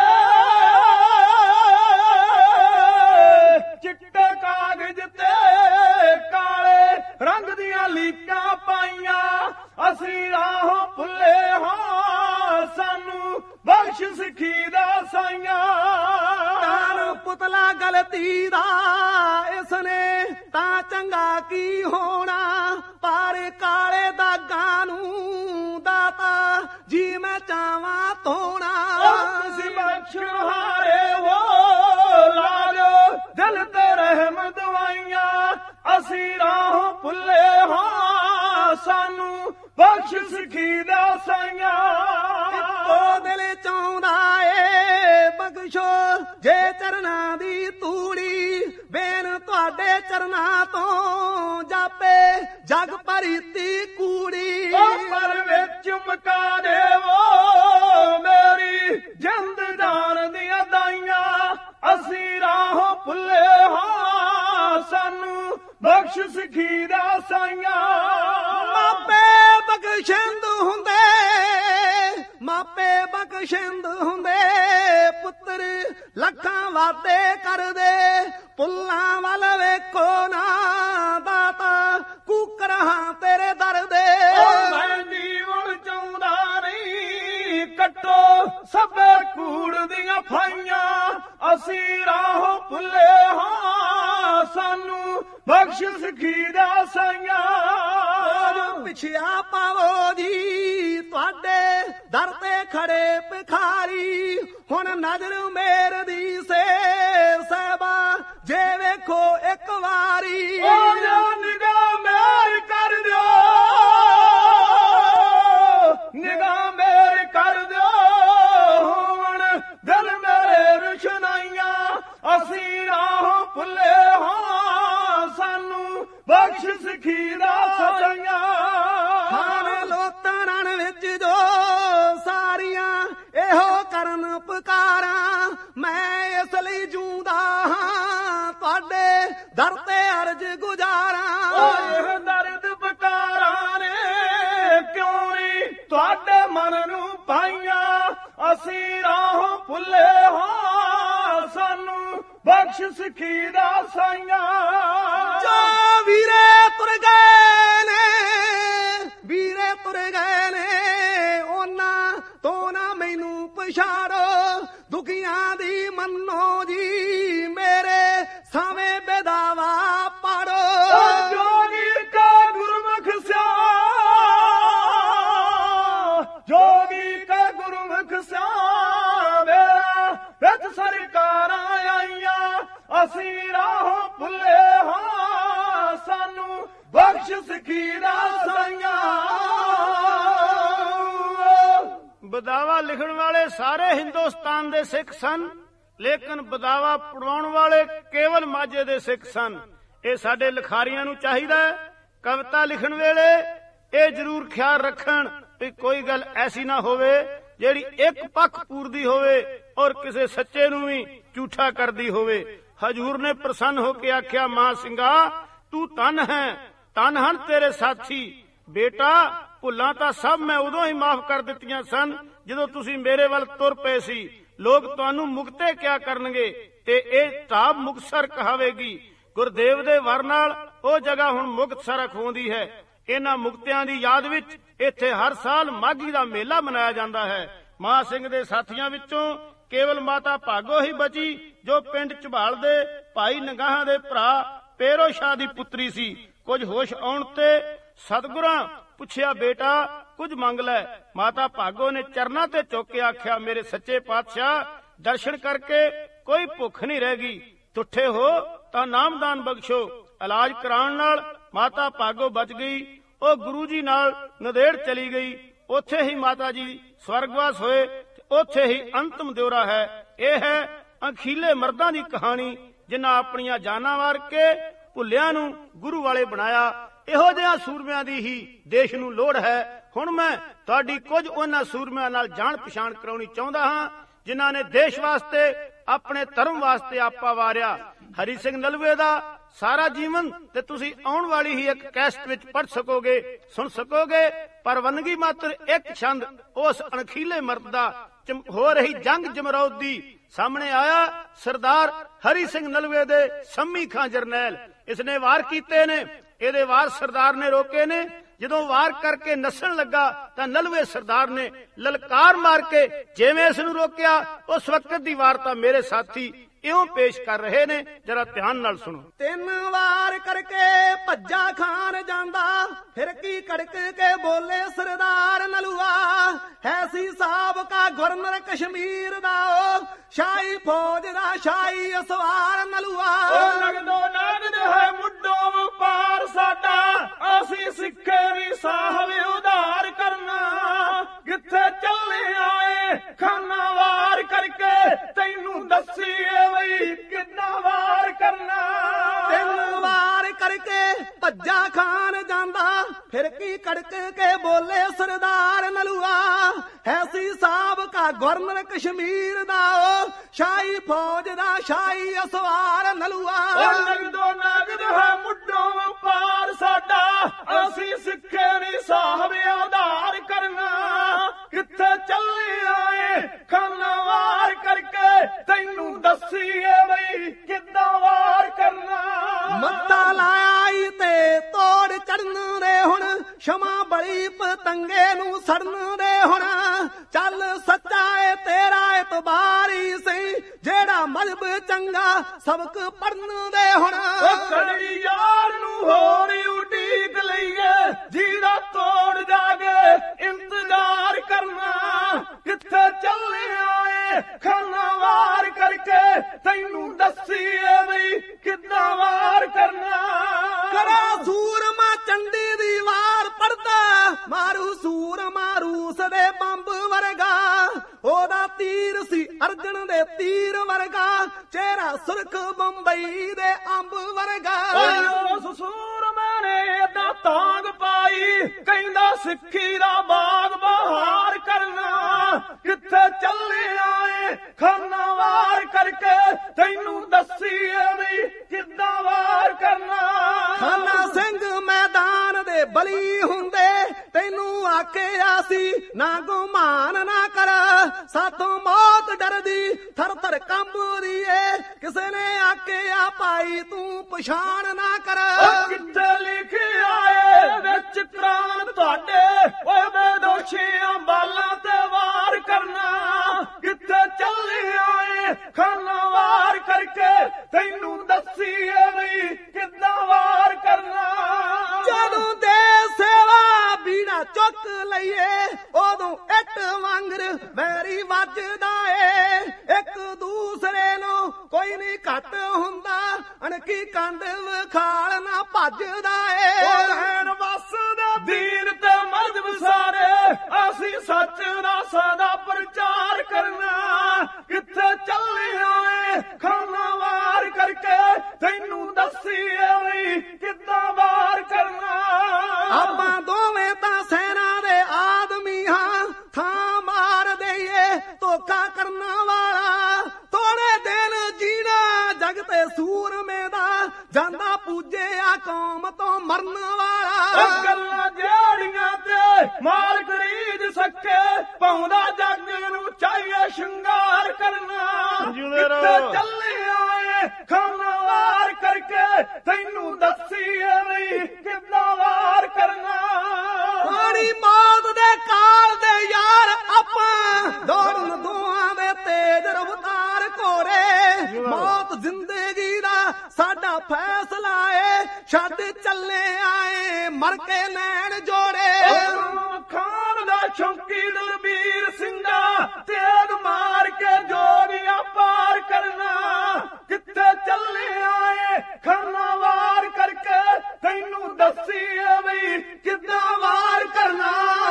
ਚਿੱਟੇ ਕਾਗਜ਼ ਤੇ ਕਾਲੇ ਰੰਗ ਦੀਆਂ ਲੀਕਾਂ ਪਾਈਆਂ ਅਸੀਂ ਰਾਹੋਂ ਭੁੱਲੇ ਹਾਂ ਸਾਨੂੰ ਬਖਸ਼ ਸਿੱਖੀ ਦਾ ਸਾਈਆਂ ਤਾਨ ਪੁਤਲਾ ਗਲਤੀ ਦਾ ਇਸਨੇ ਤਾਂ ਚੰਗਾ ਕੀ ਹੋਣਾ ਪਰ ਕਾਲੇ ਦਾਗਾਂ ਨੂੰ ਦਾਤਾ ਜੀ ਮੈਂ ਚਾਵਾਂ ਧੋਣਾ ਤੁਸੀਂ ਬਖਸ਼ਣ ਹਾਰੇ ਹੋ ਲਾਜੋ ਦਿਲ ਤੇ ਰਹਿਮ ਦਵਾਈਆਂ ਅਸੀਂ ਰਾਹੋਂ ਭੁੱਲੇ ਹਾਂ ਸਾਨੂੰ ਬਖਸ਼ ਸਿੱਖੀ ਦਾ ਸਾਈਆਂ ਇੱਕੋ ਦਿਲ ਚਾਹੁੰਦਾ ਏ ਬਖਸ਼ੋ ਜੇ ਚਰਨਾਂ ਦੀ ਤੂੜੀ ਬੇਨ ਤੁਹਾਡੇ ਚਰਨਾਂ ਤੋਂ ਜਾਪੇ ਜਗ ਭਰੀਤੀ ਕੂੜੀ ਪਰ ਵਿੱਚ ਮੁਕਾ ਦੇਵੋ ਮੇਰੀ ਜਿੰਦ ਜਾਨ ਦੀਆਂ ਦਾਈਆਂ ਅਸੀਂ ਰਾਹੋਂ ਭੁੱਲੇ ਹਾਂ ਸਾਨੂੰ ਬਖਸ਼ ਸਿੱਖੀ ਦਾ ਸਾਈਆਂ ਮਾਪੇ ਬਖਸ਼ਿੰਦ ਹੁੰਦੇ ਮਾਪੇ ਬਖਸ਼ਿੰਦ ਹੁੰਦੇ ਪੁੱਤਰ ਲੱਖਾਂ ਵਾਅਦੇ ਕਰਦੇ ਪੁੱਲਾਂ ਵੱਲ ਵੇਖੋ ਨਾ ਦਾਤਾ ਕੂਕਰ ਹਾਂ ਤੇਰੇ ਦਰ ਦੇ ਮੈਂ ਜੀਵਨ ਚਾਹੁੰਦਾ ਨਹੀਂ ਕੱਟੋ ਸਭੇ ਕੂੜ ਦੀਆਂ ਫਾਈਆਂ ਅਸੀਂ ਰਾਹੋਂ ਭੁੱਲੇ ਹਾਂ ਸਾਨੂੰ ਬਖਸ਼ ਸਿੱਖੀ ਦਾ ਸਾਈਆਂ ਪਿਛਿਆ ਪਾਵੋ ਜੀ ਤੁਹਾਡੇ ਦਰ ਤੇ ਖੜੇ ਭਿਖਾਰੀ ਹੁਣ ਨਜ਼ਰ ਮੇਰ ਦੀ ਸੇ ਸਹਿਬਾ ਜੇ ਵੇਖੋ ਇੱਕ ਵਾਰੀ ਉਹ ਜੋ ਨਿਗਾਹ ਮੇਰ ਕਰ ਦਿਓ ਨਿਗਾਹ ਮੇਰ ਕਰ ਦਿਓ ਹੁਣ ਦਿਲ ਮੇਰੇ ਰੁਸ਼ਨਾਈਆਂ ਅਸੀਂ ਰਾਹੋਂ ਭੁੱਲੇ ਹਾਂ ਸਾਨੂੰ ਬਖਸ਼ ਸਿੱਖੀ ਦਾ ਸਾਈਆਂ ਖਾਨ ਲੋਤਰਨ ਵਿੱਚ ਜੋ ਸਾਰੀਆਂ ਇਹੋ ਕਰਨ ਪੁਕਾਰਾਂ ਮੈਂ ਇਸ ਲਈ ਜੂੰਦਾ ਹਾਂ ਤੁਹਾਡੇ ਦਰ ਤੇ ਅਰਜ਼ ਗੁਜ਼ਾਰਾਂ ਓਏ ਦਰਦ ਪੁਕਾਰਾਂ ਨੇ ਕਿਉਂ ਨੀ ਤੁਹਾਡੇ ਮਨ ਨੂੰ ਪਾਈਆਂ ਅਸੀਂ ਰਾਹੋਂ ਭੁੱਲੇ ਹਾਂ ਸਾਨੂੰ ਬਖਸ਼ ਸਿੱਖੀ ਦਾ ਸਾਈਆਂ ਜੋ ਵੀਰੇ ਤੁਰ ਗਏ ਨੇ ਵੀਰੇ ਤੁਰ ਗਏ ਨੇ ਉਹਨਾਂ ਤੋਂ ਨਾ ਮੈਨੂੰ ਪਛਾੜੋ ਦੁਖੀਆਂ ਦੀ ਮੰਨੋ ਜੀ ਮੇਰੇ ਸਾਵੇਂ ਬੇਦਾਵਾ ਪਾੜੋ ਜੋਗੀ ਕਾ ਗੁਰਮੁਖ ਸਿਆ ਜੋਗੀ ਕਾ ਗੁਰਮੁਖ ਸਿਆ ਮੇਰਾ ਵਿੱਚ ਸਰਕਾਰਾਂ ਆਈਆਂ ਅਸੀਂ ਰਾਹੋਂ ਭੁੱਲੇ ਹਾਂ ਸਾਨੂੰ ਬਖਸ਼ ਸਿੱਖੀ ਦਾ ਸਾਈਆਂ ਬਦਾਵਾ ਲਿਖਣ ਵਾਲੇ ਸਾਰੇ ਹਿੰਦੁਸਤਾਨ ਦੇ ਸਿੱਖ ਸਨ ਲੇਕਿਨ ਬਦਾਵਾ ਪੜਾਉਣ ਵਾਲੇ ਕੇਵਲ ਮਾਝੇ ਦੇ ਸਿੱਖ ਸਨ ਇਹ ਸਾਡੇ ਲਿਖਾਰੀਆਂ ਨੂੰ ਚਾਹੀਦਾ ਕਵਿਤਾ ਲਿਖਣ ਵੇਲੇ ਇਹ ਜ਼ਰੂਰ ਖਿਆਲ ਰੱਖਣ ਵੀ ਕੋਈ ਗੱਲ ਐਸੀ ਨਾ ਹੋਵੇ ਜਿਹੜੀ ਇੱਕ ਪੱਖ ਪੂਰਦੀ ਹੋਵੇ ਔਰ ਕਿਸੇ ਸੱਚੇ ਨੂੰ ਵੀ ਝੂਠਾ ਕਰਦੀ ਹੋਵੇ ਹਜੂਰ ਨੇ ਪ੍ਰਸੰਨ ਹੋ ਕੇ ਆਖਿਆ ਮਾਂ ਸਿੰਘਾ ਤੂੰ ਧਨ ਹੈ ਧਨ ਹਨ ਤੇਰੇ ਸਾਥੀ ਬੇਟਾ ਭੁੱਲਾਂ ਤਾਂ ਸਭ ਮੈਂ ਉਦੋਂ ਹੀ ਮਾਫ ਕਰ ਦਿੱਤੀਆਂ ਸਨ ਜਦੋਂ ਤੁਸੀਂ ਮੇਰੇ ਵੱਲ ਤੁਰ ਪਏ ਸੀ ਲੋਕ ਤੁਹਾਨੂੰ ਮੁਕਤੇ ਕਿਆ ਕਰਨਗੇ ਤੇ ਇਹ ਢਾਬ ਮੁਕਤਸਰ ਕਹਾਵੇਗੀ ਗੁਰਦੇਵ ਦੇ ਵਰ ਨਾਲ ਉਹ ਜਗ੍ਹਾ ਹੁਣ ਮੁਕਤਸਰ ਅਖਵਾਉਂਦੀ ਹੈ ਇਹਨਾਂ ਮੁਕਤਿਆਂ ਦੀ ਯਾਦ ਵਿੱਚ ਇੱਥੇ ਹਰ ਸਾਲ ਮਾਘੀ ਦਾ ਮੇਲਾ ਮਨਾਇਆ ਜਾਂਦਾ ਹੈ ਮਾਂ ਸਿੰਘ ਦੇ ਸਾਥੀਆਂ ਵਿੱਚੋਂ ਕੇਵਲ ਮਾਤਾ ਭਾਗੋ ਹੀ ਬਚੀ ਜੋ ਪਿੰਡ ਝਬਾਲ ਦੇ ਭਾਈ ਨਗਾਹਾਂ ਦੇ ਭਰਾ ਪੇਰੋ ਸ਼ਾਹ ਦੀ ਪੁੱਤਰੀ ਸੀ ਕੁਝ ਹੋਸ਼ ਆਉਣ ਤੇ ਸਤਿਗੁਰਾਂ ਪੁੱਛਿਆ ਬੇਟਾ ਕੁਝ ਮੰਗ ਲੈ ਮਾਤਾ ਭਾਗੋ ਨੇ ਚਰਨਾਂ ਤੇ ਝੁੱਕ ਕੇ ਆਖਿਆ ਮੇਰੇ ਸੱਚੇ ਪਾਤਸ਼ਾਹ ਦਰਸ਼ਨ ਕਰਕੇ ਕੋਈ ਭੁੱਖ ਨਹੀਂ ਰਹੇਗੀ ਤੁੱਠੇ ਹੋ ਤਾਂ ਨਾਮਦਾਨ ਬਖਸ਼ੋ ਇਲਾਜ ਕਰਾਉਣ ਨਾਲ ਮਾਤਾ ਭਾਗੋ ਬਚ ਗਈ ਉਹ ਗੁਰੂ ਜੀ ਨਾਲ ਨੰਦੇੜ ਚਲੀ ਗਈ ਉੱਥੇ ਹੀ ਮਾਤਾ ਜੀ ਸਵਰਗਵਾਸ ਹੋਏ ਤੇ ਉੱਥੇ ਹੀ ਅੰਤਮ ਦਿਉਰਾ ਹੈ ਇਹ ਹੈ ਅਖੀਲੇ ਮਰਦਾਂ ਦੀ ਕਹਾਣੀ ਜਿਨ੍ਹਾਂ ਆਪਣੀਆਂ ਜਾਨਾਂ ਵਾਰ ਕੇ ਭੁੱਲਿਆਂ ਨੂੰ ਗੁਰੂ ਵਾਲੇ ਬਣਾਇਆ ਇਹੋ ਜਿਹਾ ਸੂਰਮਿਆਂ ਦੀ ਹੀ ਦੇਸ਼ ਨੂੰ ਲੋੜ ਹੈ ਹੁਣ ਮੈਂ ਤੁਹਾਡੀ ਕੁਝ ਉਹਨਾਂ ਸੂਰਮਿਆਂ ਨਾਲ ਜਾਣ ਪਛਾਣ ਕਰਾਉਣੀ ਚਾਹੁੰਦਾ ਹਾਂ ਜਿਨ੍ਹਾਂ ਨੇ ਦੇਸ਼ ਵਾਸਤੇ ਆਪਣੇ ਧਰਮ ਵਾਸਤੇ ਆਪਾ ਵਾਰਿਆ। ਹਰੀ ਸਿੰਘ ਨਲੂਏ ਦਾ ਸਾਰਾ ਜੀਵਨ ਤੇ ਤੁਸੀਂ ਆਉਣ ਵਾਲੀ ਹੀ ਇੱਕ ਕੈਸਟ ਵਿੱਚ ਪੜ੍ਹ ਸਕੋਗੇ, ਸੁਣ ਸਕੋਗੇ। ਪਰ ਵੰਨਗੀ ਮਾਤਰ ਇੱਕ ਛੰਦ ਉਸ ਅਣਖੀਲੇ ਮਰਦ ਦਾ ਹੋ ਰਹੀ ਜੰਗ ਜਮਰੌਦ ਦੀ ਸਾਹਮਣੇ ਆਇਆ। ਸਰਦਾਰ ਹਰੀ ਸਿੰਘ ਨਲੂਏ ਦੇ ਸੰਮੀ ਖਾਂ ਜਰਨੈਲ ਇਸਨੇ ਵਾਰ ਕੀਤੇ ਨੇ, ਇਹਦੇ ਵਾਰ ਸਰਦਾਰ ਨੇ ਰੋਕੇ ਨੇ। ਜਦੋਂ ਵਾਰ ਕਰਕੇ ਨੱਸਣ ਲੱਗਾ ਤਾਂ ਨਲੂਏ ਸਰਦਾਰ ਨੇ ਲਲਕਾਰ ਮਾਰ ਕੇ ਜਿਵੇਂ ਇਸ ਨੂੰ ਰੋਕਿਆ, ਉਸ ਵਕਤ ਦੀ ਵਾਰਤਾ ਮੇਰੇ ਸਾਥੀ ਇਉਂ ਪੇਸ਼ ਕਰ ਰਹੇ ਨੇ, ਜਰਾ ਧਿਆਨ ਨਾਲ ਸੁਣੋ। ਤਿੰਨ ਵਾਰ ਕਰਕੇ ਭੱਜਾ ਖਾਨ ਜਾਂਦਾ, ਫਿਰ ਕੀ ਕੜਕ ਕੇ ਬੋਲੇ ਸਰਦਾਰ ਨਲੂਆ। ਹੈ ਸੀ ਸਾਬਕਾ ਗਵਰਨਰ ਕਸ਼ਮੀਰ ਦਾ, ਉਹ ਸ਼ਾਹੀ ਫੌਜ ਦਾ ਸ਼ਾਹੀ ਅਸਵਾਰ ਨਲੂਆ। ਉਹ ਨਗਦੋ ਨਗਦ ਹੈ ਮੁੱਢੋਂ ਵਪਾਰ ਸਾਡਾ, ਅਸੀਂ ਸਿੱਖੇ ਵੀ ਸਾਹਿਬ ਉਧਾਰ ਕਰਨਾ। ਕਿੱਥੇ ਚੱਲੇ ਆਏ ਖਾਨਾ ਵਾਰ ਕਰਕੇ, ਤੈਨੂੰ ਦੱਸੀਏ ਬਈ ਕਿੱਦਾਂ ਵਾਰ ਕਰਨਾ। ਤਿੰਨ ਵਾਰ ਕਰਕੇ ਭੱਜਾ ਖਾਨ ਜਾਂਦਾ, ਫਿਰ ਕੀ ਕੜਕ ਕੇ ਬੋਲੇ ਸਰਦਾਰ ਨਲੂਆ। ਹੈ ਸੀ ਸਾਬਕਾ ਗਵਰਨਰ ਕਸ਼ਮੀਰ ਦਾ, ਉਹ ਸ਼ਾਹੀ ਫੌਜ ਦਾ ਸ਼ਾਹੀ ਅਸਵਾਰ ਨਲੂਆ। ਉਹ ਨਗਦੋ ਨਗਦ ਹੈ ਮੁੱਢੋਂ ਵਪਾਰ ਸਾਡਾ, ਅਸੀਂ ਸਿੱਖੇ ਨਹੀਂ ਸਾਹਿਬ ਆਧਾਰ ਕਰਨਾ। ਕਿੱਥੇ ਚੱਲੇ ਆਏ ਖਾਨਾ ਵਾਰ ਕਰਕੇ, ਤੈਨੂੰ ਦੱਸੀਏ ਬਈ ਕਿੱਦਾਂ ਵਾਰ ਕਰਨਾ। ਮੱਤਾ ਲਾਈ ਤੇ ਤੋੜ ਚੜਨ ਦੇ ਹੁਣ, ਸ਼ਮਾ ਬਲੀ ਪਤੰਗੇ ਨੂੰ ਸੜਨ ਦੇ ਹੁਣ। ਚੱਲ ਸੱਚਾ ਏ ਤੇਰਾ ਇਤਬਾਰੀ ਸੀ, ਜਿਹੜਾ ਮਜ਼ਹਬ ਚੰਗਾ ਸਬਕ ਪੜਨ ਦੇ ਹੁਣ। ਕੜੀ ਯਾਰ ਨੂੰ ਹੋਰ ਉਡੀਕ ਲਈਏ, ਜਿਹਦਾ ਤੋੜ ਜਾਗੇ ਇੰਤਜ਼ਾਰ ਕਰਨਾ। ਕਿੱਥੇ ਚੱਲੇ ਆਏ ਖਾਨਾ ਵਾਰ ਕਰਕੇ, ਤੈਨੂੰ ਦੱਸੀਏ ਬਈ ਕਿੱਦਾਂ ਵਾਰ ਕਰਨਾ। ਕਰਾ ਸੂਰਮਾ ਚੰਡੀ ਦੀ ਵਾਰ ਪੜਦਾ, ਮਾਰੂ ਸੂਰਮਾ ਰੂਸ ਦੇ ਬੰਬ ਵਰਗਾ। ਉਹਦਾ ਤੀਰ ਸੀ ਅਰਜਨ ਦੇ ਤੀਰ ਵਰਗਾ, ਚਿਹਰਾ ਸੁਰਖ ਬੰਬਈ ਦੇ ਅੰਬ ਵਰਗਾ। ਉਸ ਸੂਰਮੇ ਨੇ ਏਦਾਂ ਤਾਂਗ ਪਾਈ, ਕਹਿੰਦਾ ਸਿੱਖੀ ਦਾ ਬਾਗ ਬਹਾਰ ਕਰਨਾ। ਕਿੱਥੇ ਚੱਲੇ ਆਏ ਖਾਨਾ ਵਾਰ ਕਰਕੇ, ਤੈਨੂੰ ਦੱਸੀਏ ਵੀ ਕਿੱਦਾਂ ਵਾਰ ਕਰਨਾ। ਖਾਨਾ ਸਿੰਘ ਮੈਦਾਨ ਦੇ ਬਲੀ ਹੁੰਦੇ, ਤੈਨੂੰ ਆਖਿਆ ਸੀ ਨਾ ਗੁਮਾਨ ਨਾ ਕਰ। ਸਾਥੋਂ ਮੌਤ ਡਰਦੀ ਥਰ ਥਰ ਕੰਬਦੀ ਏ, ਕਿਸੇ ਨੇ ਆਖਿਆ ਭਾਈ ਤੂੰ ਪਛਾਣ ਨਾ ਕਰ। ਕਿੱਥੇ ਲਿਖਿਆ ਏ ਵਿੱਚ ਕੁਰਾਨ ਤੁਹਾਡੇ, ਓਏ ਬੇਦੋਸ਼ੀਆਂ ਬਾਲਾਂ ਤੇ ਵਾਰ ਕਰਨਾ। ਕਿੱਥੇ ਚੱਲੇ ਆਏ ਖਾਨਾ ਵਾਰ ਕਰਕੇ, ਤੈਨੂੰ ਦੱਸੀਏ ਵੀ ਕਿੱਦਾਂ ਵਾਰ ਕਰਨਾ। ਜਦੋਂ ਦੇ ਸੇਵਾ ਬੀੜਾ ਚੁੱਕ ਲਈਏ, ਉਦੋਂ ਇੱਟ ਵਾਂਗਰ ਵੈਰੀ ਵੱਜਦਾ ਏ। ਇੱਕ ਦੂਸਰੇ ਨੂੰ ਕੋਈ ਨਹੀਂ ਘੱਟ ਹੁੰਦਾ, ਅਣਖੀ ਕੰਡ ਵਿਖਾਲ ਨਾ ਭੱਜਦਾ ਏ। ਰਹਿਣ ਵਸਦਾ ਦੀਨ ਤੇ ਮਜ਼ਹਬ ਸਾਰੇ, ਅਸੀਂ ਸੱਚ ਦਾ ਸਦਾ ਪ੍ਰਚਾਰ ਕਰਨਾ। ਕਿੱਥੇ ਚੱਲੇ ਆਏ ਖਾਨਾ ਵਾਰ ਕਰਕੇ, ਤੈਨੂੰ ਦੱਸੀਏ ਵੀ ਕਿੱਦਾਂ ਵਾਰ ਕਰਨਾ। ਆਪਾਂ ਦੋਵੇਂ ਤਾਂ ਸੈਨਾ ਦੇ ਆਦਮੀ ਹਾਂ, ਥਾਂ ਮਾਰ ਦਈਏ ਧੋਖਾ ਕਰਨ ਵਾਲਾ। ਥੋੜੇ ਦਿਨ ਜੀਣਾ ਜਗ ਤੇ ਸੂਰਮੇ ਦਾ, ਜਾਂਦਾ ਪੂਜਿਆ ਕੌਮ ਤੋਂ ਮਰਨ ਵਾਲਾ। ਗੱਲਾਂ ਜਿਹੜੀਆਂ ਤੇ ਮਾਲ ਖਰੀਦ ਸਕੇ, ਪਾਉਂਦਾ ਜੱਗ ਨੂੰ ਚਾਹੀਏ ਸ਼ਿੰਗਾਰ ਕਰਨਾ। ਕਿੱਥੇ ਚੱਲੇ ਆਏ ਖਾਨਾ ਵਾਰ ਕਰਕੇ, ਤੈਨੂੰ ਦੱਸੀਏ ਵੀ ਕਿੱਦਾਂ ਵਾਰ ਕਰਨਾ। ਪਾਣੀ ਮੌਤ ਦੇ ਕਾਲ ਦੇ ਯਾਰ, ਆਪਾਂ ਦੌੜਨ ਦੋਹਾਂ ਦੇ ਤੇਜ ਰਫ਼ਤਾਰ ਘੋੜੇ। ਮੌਤ ਜ਼ਿੰਦਗੀ ਦਾ ਸਾਡਾ ਫੈਸਲਾ ਏ, ਛੱਡ ਚੱਲੇ ਆਏ ਮਰ ਕੇ ਨੈਣ ਜੋੜੇ। ਖਾਨ ਦਾ ਸ਼ੌਕੀ ਦਰਬੀਰ ਸਿੰਘਾ, ਤੇਗ ਮਾਰ ਕੇ ਜੋਗੀਆਂ ਪਾਰ ਕਰਨਾ। ਕਿੱਥੇ ਚੱਲੇ ਆਏ ਖਾਨਾ ਵਾਰ ਕਰਕੇ, ਤੈਨੂੰ ਦੱਸੀਏ ਵੀ ਕਿੱਦਾਂ ਵਾਰ ਕਰਨਾ।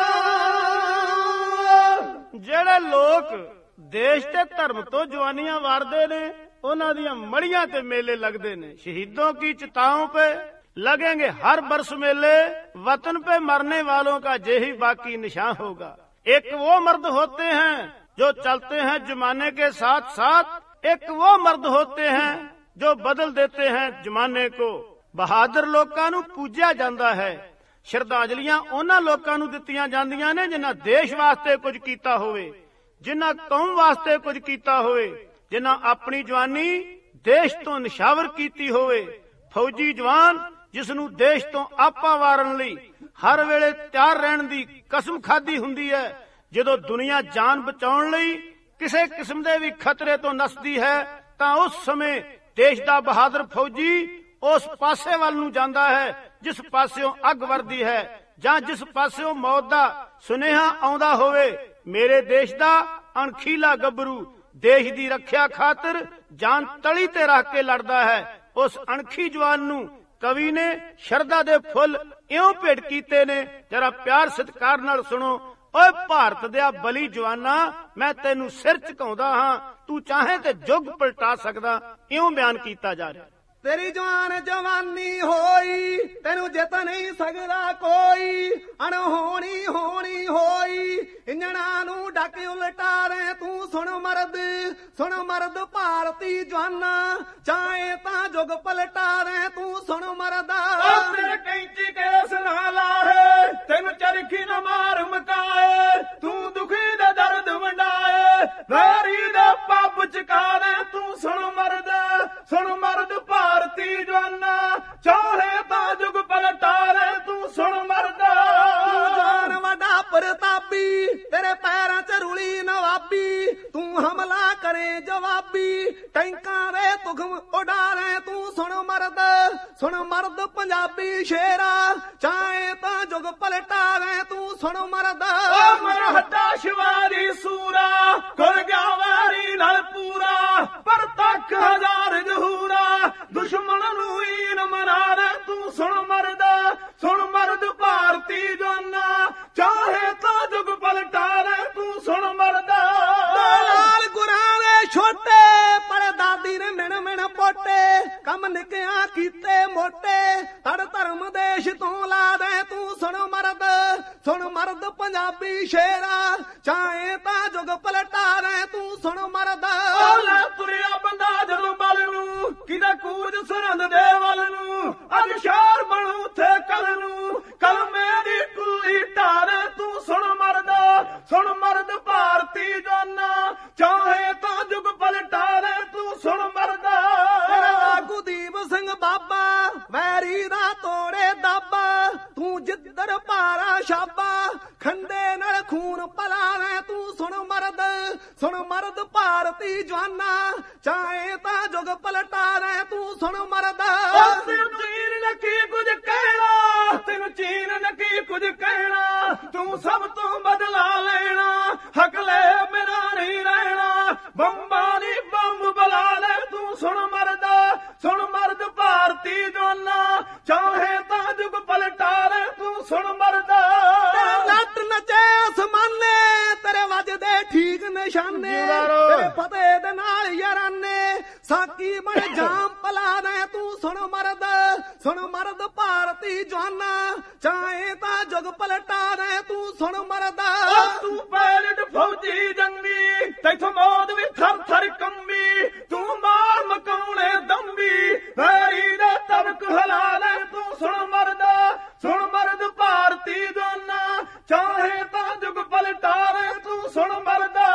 ਜਿਹੜੇ ਲੋਕ ਦੇਸ਼ ਤੇ ਧਰਮ ਤੋਂ ਜਵਾਨੀਆਂ ਵਾਰਦੇ ਨੇ, ਉਹਨਾਂ ਦੀਆਂ ਮੜੀਆਂ ਤੇ ਮੇਲੇ ਲੱਗਦੇ ਨੇ। ਸ਼ਹੀदों की चिताओं पे लगेंगे हर बरस मेले, वतन पे मरने वालों का जेही बाकी निशान होगा। एक वो मर्द होते हैं जो चलते हैं जमाने के साथ साथ, एक वो मर्द होते हैं जो बदल देते हैं जमाने को। ਬਹਾਦਰ ਲੋਕਾਂ ਨੂੰ ਪੂਜਿਆ ਜਾਂਦਾ ਹੈ। ਸ਼ਰਧਾਂਜਲੀਆਂ ਉਹਨਾਂ ਲੋਕਾਂ ਨੂੰ ਦਿੱਤੀਆਂ ਜਾਂਦੀਆਂ ਨੇ ਜਿਨ੍ਹਾਂ ਦੇਸ਼ ਵਾਸਤੇ ਕੁਝ ਕੀਤਾ ਹੋਵੇ, ਜਿਨ੍ਹਾਂ ਕੌਮ ਵਾਸਤੇ ਕੁਝ ਕੀਤਾ ਹੋਵੇ, ਜਿਨ੍ਹਾਂ ਆਪਣੀ ਜਵਾਨੀ ਦੇਸ਼ ਤੋਂ ਨਿਸ਼ਾਵਰ ਕੀਤੀ ਹੋਵੇ। ਫੌਜੀ ਜਵਾਨ ਜਿਸ ਨੂੰ ਦੇਸ਼ ਤੋਂ ਆਪਾ ਵਾਰਨ ਲਈ ਹਰ ਵੇਲੇ ਤਿਆਰ ਰਹਿਣ ਦੀ ਕਸਮ ਖਾਧੀ ਹੁੰਦੀ ਹੈ। ਜਦੋਂ ਦੁਨੀਆ ਜਾਨ ਬਚਾਉਣ ਲਈ ਕਿਸੇ ਕਿਸਮ ਦੇ ਵੀ ਖਤਰੇ ਤੋਂ ਨਸਦੀ ਹੈ ਤਾਂ ਉਸ ਸਮੇਂ ਦੇਸ਼ ਦਾ ਬਹਾਦਰ ਫੌਜੀ ਉਸ ਪਾਸੇ ਵੱਲ ਨੂੰ ਜਾਂਦਾ ਹੈ ਜਿਸ ਪਾਸਿਓਂ ਅੱਗ ਵਰਦੀ ਹੈ ਜਾਂ ਜਿਸ ਪਾਸਿਓਂ ਮੌਤ ਦਾ ਸੁਨੇਹਾ ਆਉਂਦਾ ਹੋਵੇ। ਮੇਰੇ ਦੇਸ਼ ਦਾ ਅਣਖੀਲਾ ਗੱਭਰੂ ਦੇਸ਼ ਦੀ ਰੱਖਿਆ ਖਾਤਰ ਜਾਨ ਤਲੀ ਤੇ ਰੱਖ ਕੇ ਲੜਦਾ ਹੈ। ਉਸ ਅਣਖੀ ਜਵਾਨ ਨੂੰ ਕਵੀ ਨੇ ਸ਼ਰਧਾ ਦੇ ਫੁੱਲ ਇਉਂ ਭੇਟ ਕੀਤੇ ਨੇ, ਜਰਾ ਪਿਆਰ ਸਤਿਕਾਰ ਨਾਲ ਸੁਣੋ। ਓਏ ਭਾਰਤ ਦਿਆ ਬਲੀ ਜਵਾਨਾ, ਮੈਂ ਤੈਨੂੰ ਸਿਰ ਝੁਕਾਉਂਦਾ ਹਾਂ, ਤੂੰ ਚਾਹੇ ਤੇ ਜੁਗ ਪਲਟਾ ਸਕਦਾ। ਇਉਂ ਬਿਆਨ ਕੀਤਾ ਜਾ ਰਿਹਾ। ਤੇਰੀ ਜਵਾਨ ਜਵਾਨੀ ਹੋਈ, ਤੈਨੂੰ ਜਿੱਤ ਨਹੀਂ ਸਕਦਾ ਕੋਈ। ਅਣਹੋਣੀ ਹੋਣੀ ਹੋਈ, ਇੰਜਣਾਂ ਨੂੰ ਡੱਕ ਉਲਟਾ ਰਹੇ ਤੂੰ। ਸੁਣ ਮਰਦ ਸੁਣ ਮਰਦ ਭਾਰਤੀ ਜਵਾਨਾ, ਚਾਹੇ ਤਾਂ ਜੁਗ ਪਲਟਾ ਰਹੇ ਤੂੰ। ਸੁਣ ਮਰਦਾ ਤੇਰੇ ਕੈਂਚੀ ਕੇਸ ਨਾ ਲਾਹੇ, ਤੈਨੂੰ ਚਰਖੀ ਨਾ ਮਾਰ ਮਕਾਏ। ਤੂੰ ਦੁਖੀ ਦਾ ਦਰਦ ਵੰਡਾਏ, ਵੈਰੀ ਦਾ ਪੱਬ ਚਕਾ ਦੇ ਤੂੰ। ਸੁਣ ਮਰਦ ਸੁਣ ਮਰਦ ਭਾਰਤੀ ਜਵਾਨਾ, ਚਾਹੇ ਤਾਂ ਜੁਗ ਪਲਟਾ ਰਹੇ ਤੂੰ। ਸੁਣ ਮਰਦਾ ਜਾਨ ਵੱਡਾ ਪ੍ਰਤਾਪੀ, ਤੇਰੇ ਪੈਰਾਂ 'ਚ ਰੂਲੀ ਨਵਾਬੀ। ਤੂੰ ਹਮਲਾ ਕਰੇ ਜਵਾਬੀ, ਟੈਂਕਾਂ ਦੇ ਤੁਖਮ ਉਡਾ ਰਹੇ ਤੂੰ। ਸੁਣ ਮਰਦ ਸੁਣ ਮਰਦ ਪੰਜਾਬੀ ਸ਼ੇਰਾ, ਚਾਹੇ ਤਾਂ ਜੁਗ ਪਲਟਾ ਰਹੇ ਤੂੰ। ਸੁਣ ਮਰਦਾ ਮਰਹੱਟਾ ਸ਼ਿਵਾਰੀ ਸੂਰਾ, ਖੁੱਲ ਗਿਆ ਵਾਰੀ ਨਾਲ ਪੂਰਾ। ਪਰ ਤੱਕ ਹਜ਼ਾਰ ਜਹੂਰਾ, ਦੁਸ਼ਮਣ ਨੂੰ ਈਨ ਮਨਾ ਰਹੇ ਤੂੰ। ਸੁਣ ਮਰਦਾ ਸੁਣ ਮਰਦ ਭਾਰਤੀ ਜਵਾਨਾ, ਚਾਹੇ ਤਾਂ ਜੁਗ ਪਲਟਾ ਰਹੇ ਤੂੰ। ਸੁਣ ਮਰਦਾ ਲਾਲ ਗੁਰਾਂ ਦੇ ਛੋਟੇ, ਪਰ ਦਾਦੀ ਨੇ ਮਿਣ ਮਿਣ ਪੋਟੇ। ਕੰਮ ਨਿੱਕਿਆਂ ਕੀਤੇ ਮੋਟੇ, ਤੜ ਧਰਮ ਦੇਸ਼ ਤੋਂ ਲਾ ਦੇ ਤੂੰ। ਸੁਣ ਮਰਦ ਸੁਣ ਮਰਦ ਪੰਜਾਬੀ ਸ਼ੇਰਾ, ਚਾਹੇ ਤਾਂ ਜੁਗ ਪਲਟਾ ਰਹੇ ਤੂੰ। ਸੁਣ ਮਰਦਾ ਲੈ ਤੁਰਿਆ ਬੰਦਾ ਜਦੋਂ ਬਲ ਨੂੰ, ਕਿਦਾ ਕੂਜ ਸੁਰੰਦ ਦੇ ਵੱਲ ਨੂੰ। ਅੱਜ ਸ਼ਾਰ ਬਣੂ ਥੇ ਕਲ ਨੂੰ, ਕਲਮੇ ਦੀ ਕੁੱਲੀ ਢਾਰੇ ਤੂੰ। ਸੁਣ ਮਰਦਾ ਸੁਣ ਮਰਦ ਭਾਰਤੀ ਜਵਾਨਾ, ਚਾਹੇ ਤਾਂ ਜੁਗ ਪਲਟਾ ਰਹੇ ਤੂੰ। ਸੁਣ ਮਰਦਾ ਗੁਰਦੀਪ ਸਿੰਘ ਬਾਬਾ, ਵੈਰੀ ਦਾ ਤੋੜੇ ਦਾਬਾ। ਤੂੰ ਜਿੱਧਰ ਭਾਰਾ ਛਾਬਾ, ਖੰਡੇ ਨਾਲ ਖੂਨ ਪਲਾ ਰਹੇ ਤੂੰ। ਸੁਣ ਮਰਦ ਸੁਣ ਮਰਦ ਭਾਰਤੀ ਜਵਾਨਾ, ਚਾਹੇ ਤਾਂ ਜੁਗ ਪਲਟਾ ਰਹੇ ਤੂੰ। ਸੁਣ ਮਰਦਾ ਤੈਨੂੰ ਚੀਨ ਨੇ ਕੀ ਕੁਝ ਕਹਿਣਾ, ਤੈਨੂੰ ਚੀਨ ਨੇ ਕੀ ਕੁਝ ਕਹਿਣਾ। ਤੂੰ ਸਭ ਤੋਂ ਬਦਲਾ ਲੈਣਾ, ਹਕਲੇ ਮੇਰਾ ਨਹੀਂ ਰਹਿਣਾ। ਬੰਬਾਂ ਦੀ ਬੰਬ ਬੁਲਾ ਲੈ ਤੂੰ। ਸੁਣ ਮਰਦਾ ਸੁਣ ਮਰਦ ਭਾਰਤੀ ਜਵਾਨਾ, ਚਾਹੇ ਤਾਂ ਜੁਗ ਪਲਟਾ ਲੈ ਤੂੰ। ਸੁਣ ਮਰਦਾ ਲੱਟ ਨਚੇ ਅਸਮਾਨੇ, ਤੇਰੇ ਵੱਜਦੇ ਠੀਕ ਨਿਸ਼ਾਨੇ। ਤੇਰੇ ਫਤਿਹ ਦੇ ਨਾਲ ਯਾਰਾਨੇ, ਸਾਕੀ ਬਣ ਜਾਮ ਪਲਾ ਦੇ ਤੂੰ। ਸੁਣ ਮਰਦ ਸੁਣ ਮਰਦ ਭਾਰਤੀ ਜਵਾਨਾ, ਚਾਹੇ ਤਾਂ ਜੁਗ ਪਲਟਾ ਦੇ ਤੂੰ। ਸੁਣ ਮਰਦਾ ਤੂੰ ਪੈਲਟ ਫੌਜੀ ਜੰਗੀ, ਤੈਥੋਂ ਮੌਤ ਵੀ ਥਰ ਥਰ ਕੰਬੀ। ਤੂੰ ਮਾਰ ਮਕਾਉਣੇ ਦੰਬੀ, ਵੈਰੀ ਦਾ ਤਬਕ ਹਿਲਾ ਲੈ ਤੂੰ। ਸੁਣ ਮਰਦਾ ਸੁਣ ਮਰਦ ਭਾਰਤੀ ਜਵਾਨਾ, ਚਾਹੇ ਤਾਂ ਜੁਗ ਪਲਟਾ ਲੈ ਤੂੰ। ਸੁਣ ਮਰਦਾ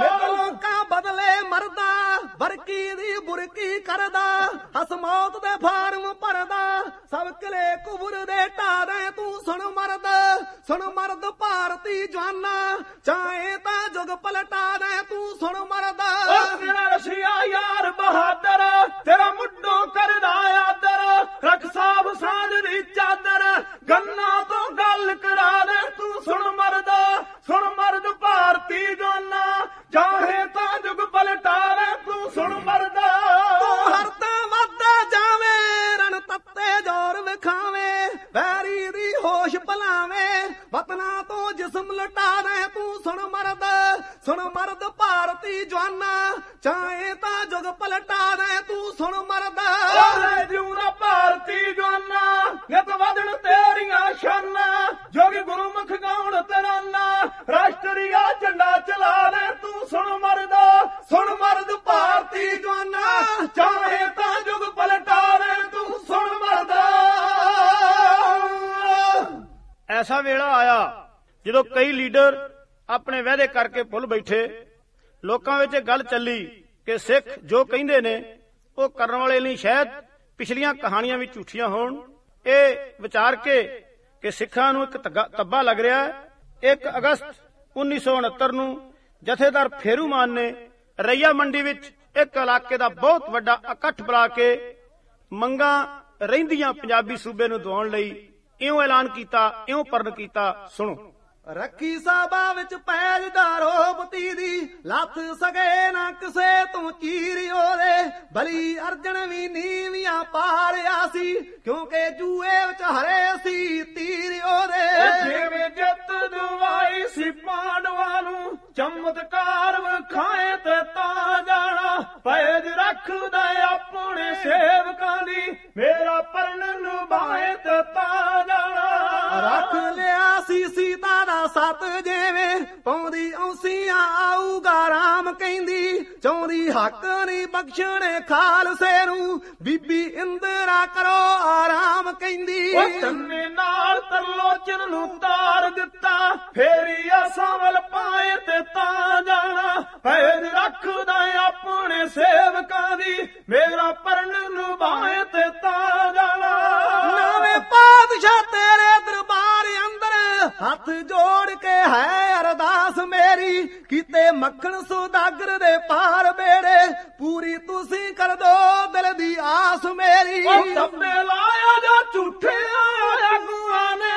ਲੋਕਾਂ ਬਦਲੇ ਮਰਦਾ, ਬਰਕੀ ਦੀ ਬੁਰਕੀ ਕਰਦਾ। ਹਸ ਮੌਤ ਦੇ ਫਾਰਮ ਭਰਦਾ, ਸਭ ਕਿਲੇ ਕੁਬਰ ਦੇ ਢਾ ਦੇ ਤੂੰ। ਸੁਣ ਮਰਦ ਸੁਣ ਮਰਦ ਭਾਰਤੀ ਜਵਾਨਾ, ਚਾਹੇ ਤਾਂ ਜੁਗ ਪਲਟਾ ਦੇ ਤੂੰ। ਸੁਣ ਮਰਦਾ ਤੇਰਾ ਰਸ਼ੀਆ ਯਾਰ ਬਹਾਦਰ, ਤੇਰਾ ਮੁੱਢੋਂ ਕਰਦਾ ਆਦਰ। ਰੱਖ ਸਾਬ ਸਾਂਝ ਦੀ ਚਾਦਰ, ਗੰਨਾ ਤੋਂ ਗੱਲ ਕਰਾ ਦੇ ਤੂੰ। ਸੁਣ ਮਰਦਾ ਸੁਣ ਮਰਦ ਭਾਰਤੀ ਜਵਾਨਾ, ਚਾਹੇ ਤਾਂ ਜੁਗ ਪਲਟਾ ਲੈ ਤੂੰ। ਸੁਣ ਮਰਦਾ ਤੂੰ ਹਰ ਤਾਂ ਵੱਧਦਾ ਜਾਵੇਂ, ਰਣ ਤੱਤੇ ਜ਼ੋਰ ਵਿਖਾਵੇਂ। ਵੈਰੀ ਦੀ ਹੋਸ਼ ਭਲਾਵੇਂ, ਵਤਨਾਂ ਤੋਂ ਜਿਸਮ ਲਟਾ ਦੇ ਤੂੰ। ਸੁਣ ਮਰਦ ਸੁਣ ਮਰਦ ਭਾਰਤੀ ਜਵਾਨਾ, ਚਾਹੇ ਤਾਂ ਜੁਗ ਪਲਟਾ ਦੇ ਤੂੰ। ਸੁਣ ਮਰਦਾ ਜਿਉਣਾ ਭਾਰਤੀ ਜਵਾਨਾ, ਨਿਤ ਵਧਣ ਤੇਰੀਆਂ ਸ਼ਾਨਾਂ। ਜੋਗੀ ਗੁਰਮੁਖ ਗਾਉਣ ਤਰਾਨਾ, ਰਾਸ਼ਟਰੀਆ ਝੰਡਾ ਚਲਾ ਦੇ ਤੂੰ ਸੁਣ ਮਰਦਾ ਸੁਣ ਮਰਦ ਭਾਰਤੀ ਜਵਾਨਾ ਚਾਹੇ ਤਾਂ ਜੁਗ ਪਲਟਾਵੇ ਤੂੰ ਸੁਣ ਮਰਦਾ। ਐਸਾ ਵੇਲਾ ਆਇਆ ਜਦੋਂ ਕਈ ਲੀਡਰ ਆਪਣੇ ਵਾਅਦੇ ਕਰਕੇ ਭੁੱਲ ਬੈਠੇ। ਲੋਕਾਂ ਵਿੱਚ ਗੱਲ ਚੱਲੀ ਕਿ ਸਿੱਖ ਜੋ ਕਹਿੰਦੇ ਨੇ ਉਹ ਕਰਨ ਵਾਲੇ ਨਹੀਂ, ਸ਼ਾਇਦ ਪਿਛਲੀਆਂ ਕਹਾਣੀਆਂ ਵੀ ਝੂਠੀਆਂ ਹੋਣ। ਇਹ ਵਿਚਾਰ ਕੇ ਕਿ ਸਿੱਖਾਂ ਨੂੰ ਇੱਕ ਤੱਬਾ ਲੱਗ ਰਿਹਾ ਹੈ। ਇੱਕ ਅਗਸਤ ਉੱਨੀ ਸੌ ਉਨੱਤਰ ਨੂੰ ਜਥੇਦਾਰ ਫੇਰੂਮਾਨ ਨੇ ਰਈਆ ਮੰਡੀ ਵਿੱਚ ਇੱਕ ਇਲਾਕੇ ਦਾ ਬਹੁਤ ਵੱਡਾ ਇਕੱਠ ਬੁਲਾ ਕੇ ਮੰਗਾਂ ਰਹਿੰਦੀਆਂ ਪੰਜਾਬੀ ਸੂਬੇ ਨੂੰ ਦਿਵਾਉਣ ਲਈ ਇਉਂ ਐਲਾਨ ਕੀਤਾ, ਇਉਂ ਪਰਨ ਕੀਤਾ। ਸੁਣੋ। ਰੱਖੀ ਸਾਹਿਬਾ ਵਿੱਚ ਪੈਜਦਾਰੋ ਪਤੀ ਦੀ ਲੱਥ ਸਕੇ ਨਾ ਕਿਸੇ ਤੋਂ ਚੀਰ ਉਹਦੇ ਬਲੀ ਅਰਜਨ ਵੀ ਨੀਵੀਆਂ ਪਾਰਿਆ ਸੀ ਕਿਉਂਕਿ ਜੂਏ ਵਿੱਚ ਹਰੇ ਸੀ ਤੀਰ ਉਹਦੇ। ਜਿਵੇਂ ਜਿੱਤ ਦਵਾਈ ਸੀ ਪਾਂਡਵਾਂ ਨੂੰ ਚਮਤਕਾਰ ਵਿਖਾਏ ਤੇ ਤਾਂ ਜਾਣਾ ਪੈਜ ਰੱਖਦਾ ਆਪਣੇ ਸੇਵਕਾਂ ਦੀ ਮੇਰਾ ਪਰਨ ਨਿਭਾਏ ਤੇ ਤਾਂ ਜਾਣਾ। ਰੱਖ ਲਿਆ ਸੀ ਸੀਤਾ ਦਾ ਸਤ ਜਿਵੇਂ ਪਾਉਂਦੀ ਔਸੀਆਂ ਆਊਗਾ ਰਾਮ ਕਹਿੰਦੀ ਚਾਹੁੰਦੀ ਹੱਕ ਨਹੀਂ ਬਖਸ਼ਣੇ ਖਾਲਸੇ ਨੂੰ ਬੀਬੀ ਇੰਦਰਾ ਕਰੋ ਆਰਾਮ ਕਹਿੰਦੀ। ਉਹ ਤੰਨੇ ਨਾਲ ਤਰਲੋਚਨ ਨੂੰ ਤਾਰ ਦਿੱਤਾ ਫੇਰੀ ਆਸਾਂ ਵੱਲ ਪਾਏ ਤੇ ਤਾਂ ਜਾਣਾ ਪੈਜ ਰੱਖਦਾ ਆਪਣੇ ਸੇਵਕਾਂ ਦੀ ਮੇਰਾ ਪਰਨ ਨਿਭਾਏ ਤੇ ਤਾਂ ਜਾਣਾ। ਨਵੇਂ ਪਾਤਸ਼ਾਹ ਤੇਰੇ ਦਰਬਾਰ ਅੰਦਰ ਹੱਥ ਜੋੜ ਕੇ ਹੈ ਅਰਦਾਸ ਮੇਰੀ ਕੀਤੇ ਮੱਖਣ ਸੁਦਾਗਰ ਦੇ ਪਾਰ ਬੇੜੇ ਪੂਰੀ ਤੁਸੀਂ ਕਰ ਦੋ ਦਿਲ ਦੀ ਆਸ ਮੇਰੀ। ਉਹ ਤੱਬੇ ਲਾਇਆ ਜਾਂ ਝੂਠੇ ਆਗੂਆਂ ਨੇ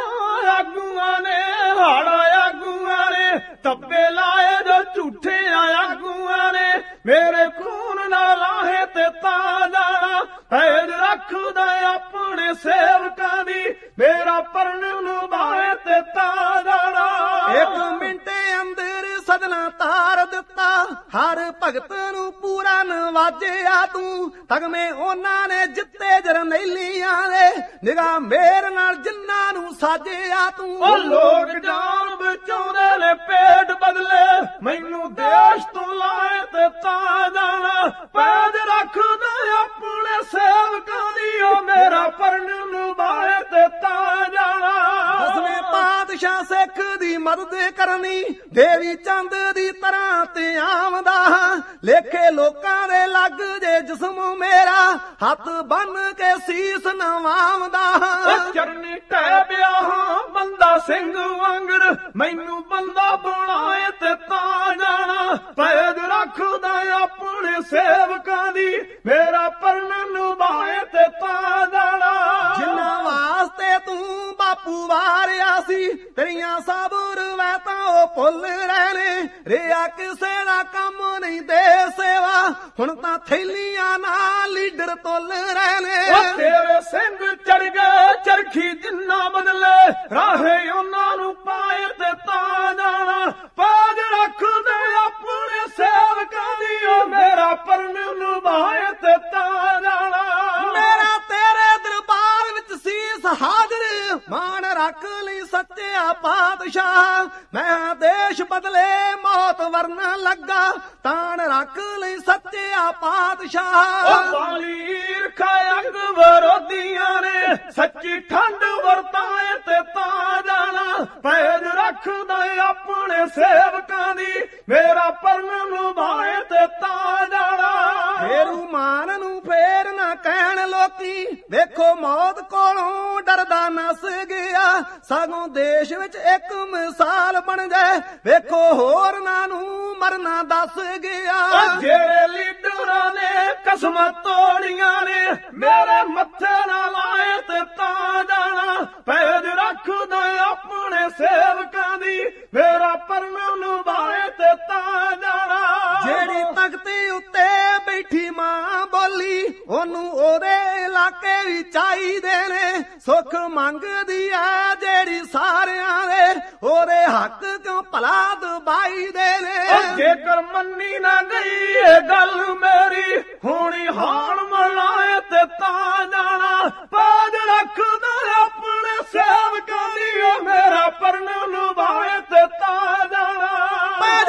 ਆਗੂਆਂ ਨੇ ਹਾੜਾ ਆਗੂਆਂ ਨੇ ਤੱਬੇ ਲਾਇਆ ਜਾਂ ਝੂਠੇ ਆਗੂਆਂ ਨੇ ਮੇਰੇ ਖੂਨ ਨਾਲ ਲਾਹੇ ਤੇ ਤਾਂ ਜਾਣਾ ਪੈਜ ਰੱਖਦਾ ਆਪਣੇ ਸੇਵਕਾਂ ਦੀ ਮੇਰਾ ਪਰਨ ਨਿਭਾਏ ਤੇ ਤਾਂ ਜਾਣਾ। ਇੱਕ ਮਿੰਟ ਅੰਦਰ ਸਦਨਾ ਤਾਰ ਦਿੱਤਾ ਹਰ ਭਗਤ ਨੂੰ ਪੂਰਾ ਨਵਾਜਿਆ ਤੂੰ ਤਗਮੇ ਉਹਨਾਂ ਨੇ ਜਿੱਤੇ ਜਰਨੈਲੀਆਂ ਦੇ ਨਿਗਾਹ ਮੇਰ ਨਾਲ ਜਿੰਨਾਂ ਨੂੰ ਸਾਜਿਆ ਤੂੰ। ਉਹ ਲੋਕ ਜਾਨ ਬਚਾਉਂਦੇ ਨੇ ਪੇਟ ਬਦਲੇ ਮੈਨੂੰ ਦੇਸ਼ ਤੋਂ ਲਾਏ ਤੇ ਤਾਂ ਜਾਣਾ ਪੈਜ ਰੱਖਦਾ ਆਪਣੇ ਸੇਵਕਾਂ ਦੀ ਉਹ ਮੇਰਾ ਪਰਨ ਨਿਭਾਏ ਤੇ ਤਾਂ ਜਾਣਾ। ਦਸਵੇਂ ਪਾਤਸ਼ਾਹ ਸਿੱਖ ਦੀ ਮਦਦ ਕਰਨੀ ਦੇਵੀ ਚੰਦ ਦੀ ਤਰ੍ਹਾਂ ਤੇ ਆਮਦਾ ਲੇਖੇ ਲੋਕਾਂ ਦੇ ਲੱਗ ਜੇ ਜਿਸਮ ਮੇਰਾ ਹੱਥ ਬੰਨ ਕੇ ਸੀਸ ਨਵਾਉਂਦਾ। ਚਰਨੀ ਟਹਿ ਪਿਆ ਹਾਂ ਬੰਦਾ ਸਿੰਘ ਵਾਂਗਰ ਮੈਨੂੰ ਬੰਦਾ ਬਣਾਏ ਤੇ ਤਾਂ ਜਾਣਾ ਪੈਜ ਰੱਖਦਾ ਆਪਣੇ ਸੇਵਕਾਂ ਦੀ ਮੇਰਾ ਪਰਨ ਨਿਭਾਏ ਤੇ ਤਾਂ ਜਾਣਾ। ਜਿੰਨਾ ਵਾਸਤੇ ਤੂੰ ਬਾਪੂ ਵਾਰਿਆ ਸੀ ਤੇਰੀਆਂ ਸਭ ਰਵਾਇਤਾਂ ਉਹ ਭੁੱਲ ਰਹੇ ਨੇ ਰਿਆ ਕਿਸੇ ਦਾ ਕੰਮ ਨਹੀਂ ਦੇ ਸੇਵਾ ਹੁਣ ਤਾਂ ਥੈਲੀਆਂ ਨਾਲ ਲੀਡਰ ਤੁੱਲ ਰਹੇ ਨੇ। ਤੇਰੇ ਸਿੰਘ ਚੜ ਗਏ ਚਰਖੀ ਜਿੰਨਾ ਬਦਲੇ ਰਾਹੇ ਉਹਨਾਂ ਨੂੰ ਪਾਏ ਤੇ ਤਾਂ ਜਾਣਾ ਪਾਜ ਰੱਖਦੇ ਆਪਣੇ ਸੇਵਕਾਂ ਦੀ ਉਹ ਮੇਰਾ ਪਰਨ ਨਿਭਾਏ ਤੇ ਤਾਂ ਜਾਣਾ। ਮੇਰਾ ਤੇਰੇ ਦਰਬਾਰ ਵਿੱਚ ਸੀਸ ਹਾਜ਼ਰ ਮਾਣ ਰੱਖ ਲਈ ਸੱਚਿਆ ਪਾਤਸ਼ਾਹ ਮੈਂ ਦੇਸ਼ ਬਦਲੇ ਮੌਤ ਵਰਨ ਲੱਗਾ ਤਾਣ ਰੱਖ ਲਈ ਸੱਚਿਆ ਪਾਤਸ਼ਾਹ। ਉਹ ਵਾਲੀ ਈਰਖਾ ਅੰਗ ਵਿਰੋਧੀਆਂ ਨੇ ਸੱਚੀ ਠੰਡ ਵਰਤਾਏ ਤੇ ਤਾਂ ਜਾਣਾ ਪੈਜ ਰੱਖਦਾ ਆਪਣੇ ਸੇਵਕਾਂ ਦੀ ਮੇਰਾ ਪਰਨ ਨਿਭਾਏ ਤੇ ਤਾਂ ਜਾਣਾ। ਫੇਰੂ ਮਾਨ ਨੂੰ ਫੇਰ ਨਾ ਕਹਿਣ ਲੋਕੀ ਵੇਖੋ ਮੌਤ ਕੋਲੋਂ ਡਰਦਾ ਨਸ ਗਿਆ ਸਗੋਂ ਦੇਸ਼ ਵਿੱਚ ਇੱਕ ਮਿਸਾਲ ਬਣ ਜਾਏ ਵੇਖੋ ਹੋਰਨਾਂ ਨੂੰ ਮਰਨਾ ਦੱਸ ਗਿਆ। ਜਿਹੜੇ ਲੀਡਰਾਂ ਨੇ ਕਸਮਾਂ ਤੋੜੀਆਂ ਨੇ ਮੇਰੇ ਮੱਥੇ ਨਾਲ ਆਏ ਤੇ ਤਾਂ ਜਾਣਾ ਪੈਜ ਰੱਖਦਾ ਆਪਣੇ ਸੇਵਕਾਂ ਦੀ ਮੇਰਾ ਪਰਨ ਨਿਭਾਏ ਤੇ ਤਾਂ ਜਾਣਾ। ਜਿਹੜੀ ਤਖਤੀ ਉੱਤੇ ਬੈਠੀ ਮਾਂ ਬੋਲੀ ਉਹਨੂੰ ਉਹਦੇ ਇਲਾਕੇ ਵੀ ਚਾਹੀਦੇ ਨੇ ਸੁੱਖ ਮੰਗਦੀ ਐ ਜਿਹੜੀ ਸਾਰਿਆਂ ਦੇ ਉਹਦੇ ਹੱਕ ਕਿਉਂ ਭਲਾ ਦਬਾਈ ਦੇ ਨੇ। ਜੇਕਰ ਮੰਨੀ ਨਾ ਗਈ ਇਹ ਗੱਲ ਮੇਰੀ ਹੋਣੀ ਹਾਣ ਮਲਾਏ ਤੇ ਤਾਂ ਜਾਣਾ ਪਾਜ ਰੱਖਦਾ ਆਪਣੇ ਸੇਵਕਾਂ ਦੀ ਉਹ ਮੇਰਾ ਪਰਨ ਨਿਭਾਏ ਤੇ ਤਾਂ ਜਾਣਾ।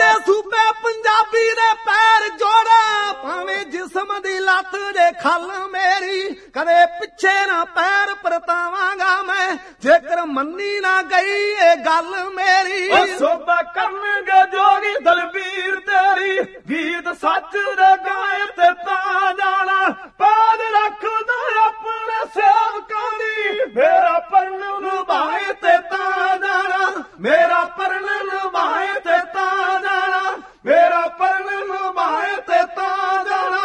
ਖਲ ਮੇਰੀ, ਕਦੇ ਪਿੱਛੇ ਨਾ ਪੈਰ ਪਰਤਾਵਾਂਗਾ ਮੈਂ, ਜੇਕਰ ਮੰਨੀ ਨਾ ਗਈ ਇਹ ਗੱਲ ਮੇਰੀ। ਉਹ ਸੋਭਾ ਕਰਨਗੇ ਜੋਗੀ ਦਲਬੀਰ ਤੇਰੀ, ਗੀਤ ਸੱਚ ਦੇ ਗਾਏ ਤੇ ਤਾਂ ਜਾਣਾ, ਬਾਦ ਰੱਖਦਾ ਆਪਣੇ ਸੇਵਕਾਂ ਦੀ, ਮੇਰਾ ਪਰਨ ਨਿਭਾਏ ਤੇ ਤਾਂ ਜਾਣਾ, ਮੇਰਾ ਪਰਨ ਨਿਭਾਏ ਤੇ ਤਾਂ ਜਾਣਾ, ਮੇਰਾ ਪਰਨ ਨਿਭਾਏ ਤੇ ਤਾਂ ਜਾਣਾ।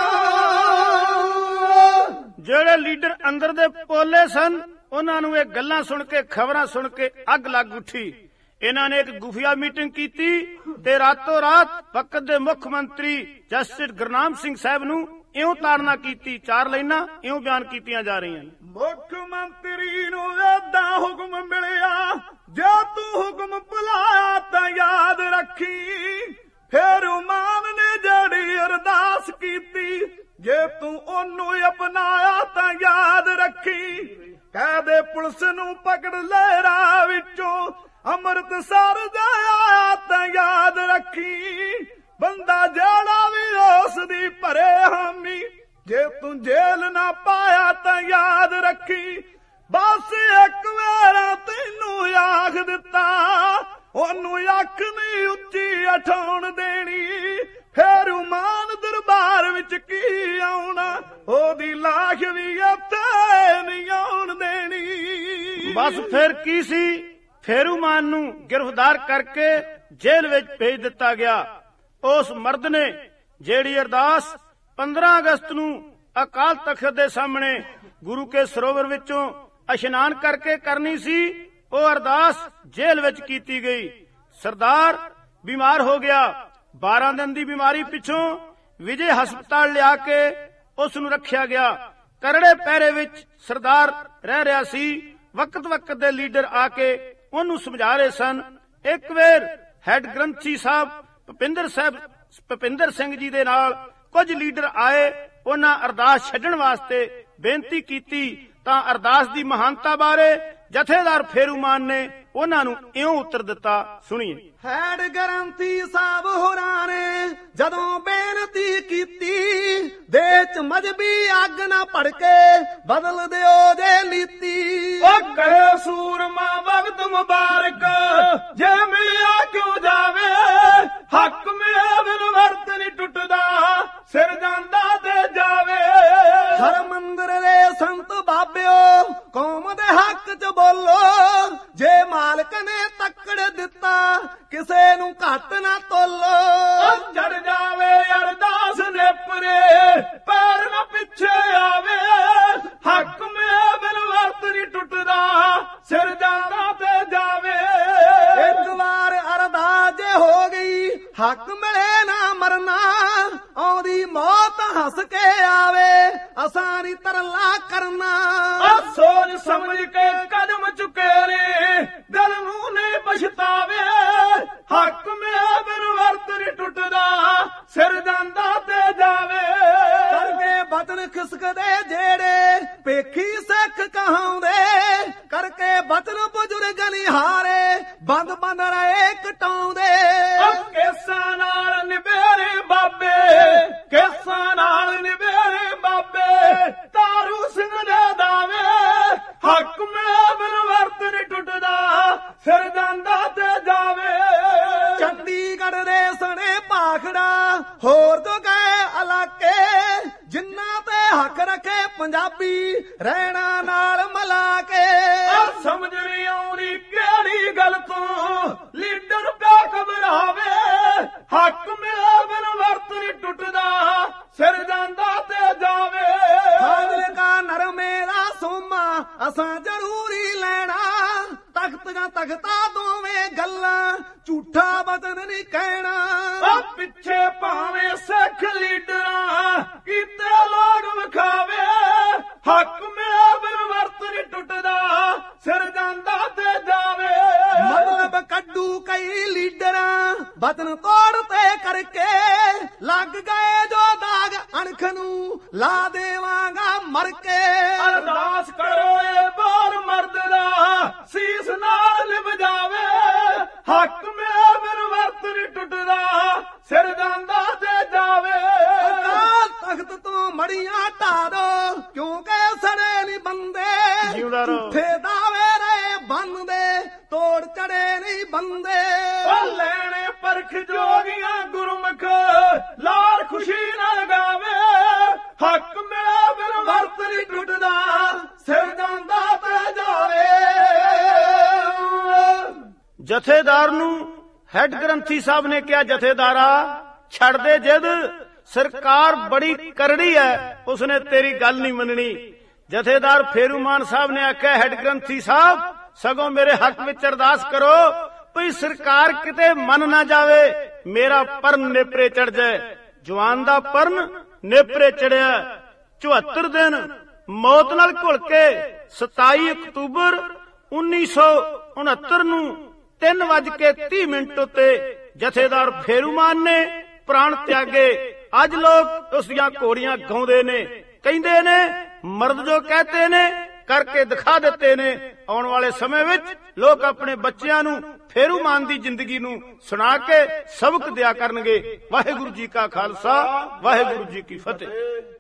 ਜਿਹੜੇ ਲੀਡਰ ਅੰਦਰ ਦੇ ਪੋਲੇ ਸਨ, ਉਹਨਾਂ ਨੂੰ ਇਹ ਗੱਲਾਂ ਸੁਣ ਕੇ, ਖਬਰਾਂ ਸੁਣ ਕੇ ਅੱਗ ਲੱਗ ਉੱਠੀ। ਇਹਨਾਂ ਨੇ ਇੱਕ ਗੁਫੀਆ ਮੀਟਿੰਗ ਕੀਤੀ ਤੇ ਰਾਤੋਂ ਰਾਤ ਵਕਤ ਦੇ ਮੁੱਖ ਮੰਤਰੀ ਜਸਟਿਸ ਗੁਰਨਾਮ ਸਿੰਘ ਸਾਹਿਬ ਨੂੰ ਇਉਂ ਤਾੜਨਾ ਕੀਤੀ। ਚਾਰ ਲਾਈਨਾਂ ਇਉਂ ਬਿਆਨ ਕੀਤੀਆਂ ਜਾ ਰਹੀਆਂ ਨੇ। ਮੁੱਖ ਮੰਤਰੀ ਨੂੰ ਏਦਾਂ ਹੁਕਮ ਮਿਲਿਆ, ਜੇ ਤੂੰ ਹੁਕਮ ਭੁਲਾਇਆ ਤਾਂ ਯਾਦ ਰੱਖੀ, ਫੇਰ ਮਾਨ ਨੇ ਜਿਹੜੀ ਅਰਦਾਸ ਕੀਤੀ, ਜੇ ਤੂੰ ਉਹਨੂੰ ਅਪਣਾਇਆ ਤਾਂ ਯਾਦ ਰੱਖੀ, ਕਹਿ ਦੇ ਪੁਲਿਸ ਨੂੰ ਪਕੜ ਲੈ ਰਾਹ ਵਿੱਚੋਂ, ਅੰਮ੍ਰਿਤਸਰ ਜਾਇਆ ਤਾਂ ਯਾਦ ਰੱਖੀ, ਬੰਦਾ ਜਿਹੜਾ ਵੀ ਉਸ ਦੀ ਭਰੇ ਹਾਮੀ, ਜੇ ਤੂੰ ਜੇਲ੍ਹ ਨਾ ਪਾਇਆ ਤਾਂ ਯਾਦ ਰੱਖੀ, ਬਸ ਇੱਕ ਵਾਰ ਤੈਨੂੰ ਆਖ ਦਿੱਤਾ, ਉਹਨੂੰ ਅੱਖ ਨਹੀਂ ਉੱਚੀ ਉਠਾਉਣ ਦੇਣੀ, ਫੇਰ ਮਾਨ ਦਰਬਾਰ ਵਿੱਚ ਕੀ ਆਉਣਾ, ਉਹਦੀ ਲਾਸ਼ ਵੀ ਇੱਥੇ ਨਹੀਂ ਆਉਣ ਦੇਣੀ। ਬਸ ਫਿਰ ਕੀ ਸੀ, ਫੇਰੂਮਾਨ ਨੂੰ ਗ੍ਰਿਫਤਾਰ ਕਰਕੇ ਜੇਲ੍ਹ ਵਿੱਚ ਭੇਜ ਦਿੱਤਾ ਗਿਆ। ਉਸ ਮਰਦ ਨੇ ਜਿਹੜੀ ਅਰਦਾਸ ਪੰਦਰਾਂ ਅਗਸਤ ਨੂੰ ਅਕਾਲ ਤਖਤ ਦੇ ਸਾਹਮਣੇ ਗੁਰੂ ਕੇ ਸਰੋਵਰ ਵਿੱਚੋਂ ਇਸ਼ਨਾਨ ਕਰਕੇ ਕਰਨੀ ਸੀ, ਉਹ ਅਰਦਾਸ ਜੇਲ੍ਹ ਵਿੱਚ ਕੀਤੀ ਗਈ। ਸਰਦਾਰ ਬਿਮਾਰ ਹੋ ਗਿਆ। ਬਾਰਾਂ ਦਿਨ ਦੀ ਬਿਮਾਰੀ ਪਿੱਛੋਂ ਵਿਜੇ ਹਸਪਤਾਲ ਲਿਆ ਕੇ ਉਸ ਨੂੰ ਰੱਖਿਆ ਗਿਆ। ਕਰੜੇ ਪਹਿਰੇ ਵਿੱਚ ਸਰਦਾਰ ਰਹਿ ਰਿਹਾ ਸੀ। ਵਕਤ ਵਕਤ ਦੇ ਲੀਡਰ ਆ ਕੇ ਉਹਨੂੰ ਸਮਝਾ ਰਹੇ ਸਨ। ਇੱਕ ਵੇਰ ਹੈਡ ਗ੍ਰੰਥੀ ਸਾਹਿਬ ਭੁਪਿੰਦਰ ਸਾਹਿਬ ਭੁਪਿੰਦਰ ਸਿੰਘ ਜੀ ਦੇ ਨਾਲ ਕੁਝ ਲੀਡਰ ਆਏ। ਉਹਨਾਂ ਅਰਦਾਸ ਛੱਡਣ ਵਾਸਤੇ ਬੇਨਤੀ ਕੀਤੀ ਤਾਂ ਅਰਦਾਸ ਦੀ ਮਹਾਨਤਾ ਬਾਰੇ ਜਥੇਦਾਰ ਫੇਰੂਮਾਨ ਨੇ ਉਹਨਾਂ ਨੂੰ ਇਉਂ ਉੱਤਰ ਦਿੱਤਾ, ਸੁਣੀਏ। ਹੈਡ ਗ੍ਰੰਥੀ ਸਾਹਿਬ ਹੋਰਾਂ ਨੇ ਜਦੋਂ ਬੇਨਤੀ ਕੀਤੀ, ਦੇ ਚ ਮਜਬੀ ਅੱਗ ਨਾ ਭੜਕੇ, ਬਦਲ ਦਿਓ ਜੇ ਨੀਤੀ। ਉਹ ਕਹੇ ਸੂਰਮਾ ਵਕਤ ਮੁਬਾਰਕ, ਜੇ ਮਿਲਿਆ ਕਿਉਂ ਜਾਵੇ, ਹੱਕ ਮਿਲੇ ਬਿਨ ਵਰਤ ਨਹੀਂ ਟੁੱਟਦਾ, ਸਿਰ ਜਾਂਦਾ ਤੇ ਜਾਵੇ। ਹਰ ਮੰਦਰ ਦੇ ਸੰਤ ਬਾਬਿਓ, ਕੌਮ ਦੇ ਹੱਕ ਚ ਬੋਲੋ, ਜੇ ਮਾਲਕ ਨੇ ਤੱਕੜ ਦਿੱਤਾ, ਕਿਸੇ ਨੂੰ ਘੱਟ ਨਾ ਤੋਲੋ। ਚੜ ਜਾਵੇ ਅਰਦਾਸ ਨੇ ਪਰੇ, ਪੈਰ ਨਾ ਪਿੱਛੇ ਆਵੇ, ਹੱਕ ਮਿਲੇ ਬਿਨ ਵਰਤ ਨਹੀਂ ਟੁੱਟਦਾ, ਸਿਰ ਜਾਂਦਾ ਤੇ ਜਾਵੇ। ਇੱਕ ਵਾਰ ਅਰਦਾਸ ਜੇ ਹੋ ਗਈ, ਹੱਕ ਮਿਲੇ ਨਾ ਮਰਨਾ, ਆਉਂਦੀ ਮੌਤ ਹੱਸ ਕੇ ਆਵੇ, ਅਸਾਂ ਨੀ ਤਰਲਾ ਕਰਨਾ। ਸੋਚ ਸਮਝ ਕੇ ਕਦਮ ਚੁੱਕੇ ਨੇ, ਦਿਲ ਨੂੰ ਨਹੀਂ ਪਛਤਾਵੇ, ਹੱਕ ਮਿਲੇ ਬਿਨ ਵਰਤ ਨਹੀਂ ਟੁੱਟਦਾ, ਸਿਰ ਜਾਂਦਾ ਤੇ ਜਾਵੇ। ਕਰਕੇ ਬਤਨ ਖਿਸਕਦੇ ਜਿਹੜੇ, ਪੇਖੀ ਸਿੱਖ ਕਹਾਉਂਦੇ, ਕਰਕੇ ਬਤਨ ਬਜ਼ੁਰਗ ਨਿਹਾਰੇ, ਬੰਦ ਬੰਦ ਰਹੇ ਕਟਾਉਂਦੇ। ਕੇਸਾਂ ਨਾਲ ਨਿਬੇਰੇ ਬਾਬੇ, ਕੇਸਾਂ ਨਾਲ ਨਿਬੇਰੇ ਬਾਬੇ, ਤਾਰੂ ਸਿੰਘ ਦੇ ਦਾਵੇ, ਹੱਕ ਮਿਲੇ ਬਿਨ ਵਰਤ ਨਹੀਂ ਟੁੱਟਦਾ, ਸਿਰ ਜਾਂਦਾ ਤੇ ਜਾਵੇ। ਚੰਡੀਗੜ੍ਹ ਦੇ ਸਣੇ ਭਾਖੜਾ, ਹੋਰ ਤੋਂ ਗਏ ਇਲਾਕੇ, ਜਿਨ੍ਹਾਂ ਤੇ ਹੱਕ ਰੱਖੇ ਪੰਜਾਬੀ, ਰਹਿਣਾ ਨਾਲ ਮਿਲਾ ਕੇ। ਸਮਝ ਨਹੀਂ ਆਉਣੀ ਕਿਹੜੀ ਗੱਲ ਤੋਂ, ਲੀਡਰ ਪਿਆ ਘਬਰਾਵੇ, ਹੱਕ ਮਿਲੇ ਬਿਨ ਵਰਤ ਨਹੀਂ ਟੁੱਟਦਾ, ਸਿਰ ਜਾਂਦਾ ਤੇ ਜਾਵੇ। ਫਾਜ਼ਿਲ ਕਾ ਨਰਮੇ ਦਾ ਸੋਮਾ, ਅਸਾਂ ਜ਼ਰੂਰੀ ਲੈਣਾ, ਤਖਤ ਜਾਂ ਤਖਤਾ ਦੋਵੇਂ ਗੱਲਾਂ, ਝੂਠਾ ਬਚਨ ਨਹੀਂ ਕਹਿਣਾ। ਪਿੱਛੇ ਭਾਵੇਂ ਸਿੱਖ ਲੀਡਰਾਂ, ਕੀਤੇ ਲੋਕ ਵਿਖਾਵੇ, ਹੱਕ ਮਿਲੇ ਬਿਨ ਵਰਤ ਨਹੀਂ ਟੁੱਟਦਾ, ਸਿਰ ਜਾਂਦਾ ਤੇ ਜਾਵੇ। ਮਤਲਬ ਕੱਢੂ ਕਈ ਲੀਡਰਾਂ, ਬਚਨ ਤੋੜ ਤੇ ਕਰਕੇ, ਲੱਗ ਗਏ ਜੋ ਦਾਗ ਅਣਖ ਨੂੰ, ਲਾ ਦੇਵਾਂਗਾ ਮਰ ਕੇ। ਅਰਦਾਸ ਕਰੋ ਏ ਬਾਰ ਮਰਦ ਦਾ, ਸੀਸ ਨਾਲ ਲਿਵ ਜਾਵੇ, ਹੱਕ ਮਿਲੇ ਬਿਨ ਵਰਤ ਨਹੀਂ ਟੁੱਟਦਾ, ਸਿਰ ਜਾਂਦਾ ਤੇ ਜਾਵੇ। ਅਕਾਲ ਤਖਤ ਤੋਂ ਫੜੀਆਂ ਢਾ ਦੋ ਕਿਉਂਕਿ ਸੜੇ ਨਹੀਂ ਬੰਦੇ ਜਿਉਂਦਾ ਰਹੋ। ਝੂਠੇ ਦਾਵੇ ਰਹੇ ਬੰਦੇ ਤੋੜ ਚੜੇ ਨਹੀਂ ਬੰਦੇ ਉਹ ਲੈਣੇ ਪਰਖ ਜੋਗੀਆਂ ਗੁਰਮੁਖ ਲਾਲ ਖੁਸ਼ੀ ਨਾਲ ਗਾਵੇ ਹੱਕ ਮਿਲਾ ਫਿਰ ਵਰਤ ਨਹੀਂ ਟੁੱਟਦਾ ਸਿਰ ਜਾਂਦਾ ਤੇ ਜਾਵੇ ਜਥੇਦਾਰ ਨੂੰ ਹੈਡ ਗ੍ਰੰਥੀ ਸਾਹਿਬ ਨੇ ਕਿਹਾ, ਜਥੇਦਾਰਾ ਛੱਡ ਦੇ ਜਿੱਦ, ਸਰਕਾਰ ਬੜੀ ਕਰੜੀ ਹੈ, ਉਸਨੇ ਤੇਰੀ ਗੱਲ ਨਹੀਂ ਮੰਨਣੀ। ਜਥੇਦਾਰ ਫੇਰੂਮਾਨ ਸਾਹਿਬ ਨੇ ਆਖਿਆ, ਹੈਡ ਗ੍ਰੰਥੀ ਸਾਹਿਬ ਸਗੋਂ ਮੇਰੇ ਹੱਕ ਵਿੱਚ ਅਰਦਾਸ ਕਰੋ ਭਈ ਸਰਕਾਰ ਕਿਤੇ ਮੰਨ ਨਾ ਜਾਵੇ, ਮੇਰਾ ਪਰਨ ਨੇਪਰੇ ਚੜ ਜਾਏ। ਜਵਾਨ ਦਾ ਪਰਨ ਨੇਪਰੇ ਚੜਿਆ। ਚੁਹੱਤਰ ਦਿਨ ਮੌਤ ਨਾਲ ਘੁਲ ਕੇ ਸਤਾਈ ਅਕਤੂਬਰ ਉੱਨੀ ਸੌ ਉਨੱਤਰ ਨੂੰ ਤਿੰਨ ਵੱਜ ਕੇ ਤੀਹ ਮਿੰਟ ਉੱਤੇ ਜਥੇਦਾਰ ਫੇਰੂਮਾਨ ਨੇ ਪ੍ਰਾਣ ਤਿਆਗੇ। ਅੱਜ ਲੋਕ ਉਸ ਦੀਆਂ ਘੋੜੀਆਂ ਗਾਉਂਦੇ ਨੇ, ਕਹਿੰਦੇ ਨੇ ਮਰਦ ਜੋ ਕਹਤੇ ਨੇ ਕਰਕੇ ਦਿਖਾ ਦਿੱਤੇ ਨੇ। ਆਉਣ ਵਾਲੇ ਸਮੇਂ ਵਿੱਚ ਲੋਕ ਆਪਣੇ ਬੱਚਿਆਂ ਨੂੰ ਫੇਰੂਮਾਨ ਦੀ ਜ਼ਿੰਦਗੀ ਨੂੰ ਸੁਣਾ ਕੇ ਸਬਕ ਦਿਆ ਕਰਨਗੇ। ਵਾਹਿਗੁਰੂ ਜੀ ਕਾ ਖਾਲਸਾ, ਵਾਹਿਗੁਰੂ ਜੀ ਕੀ ਫਤਿਹ।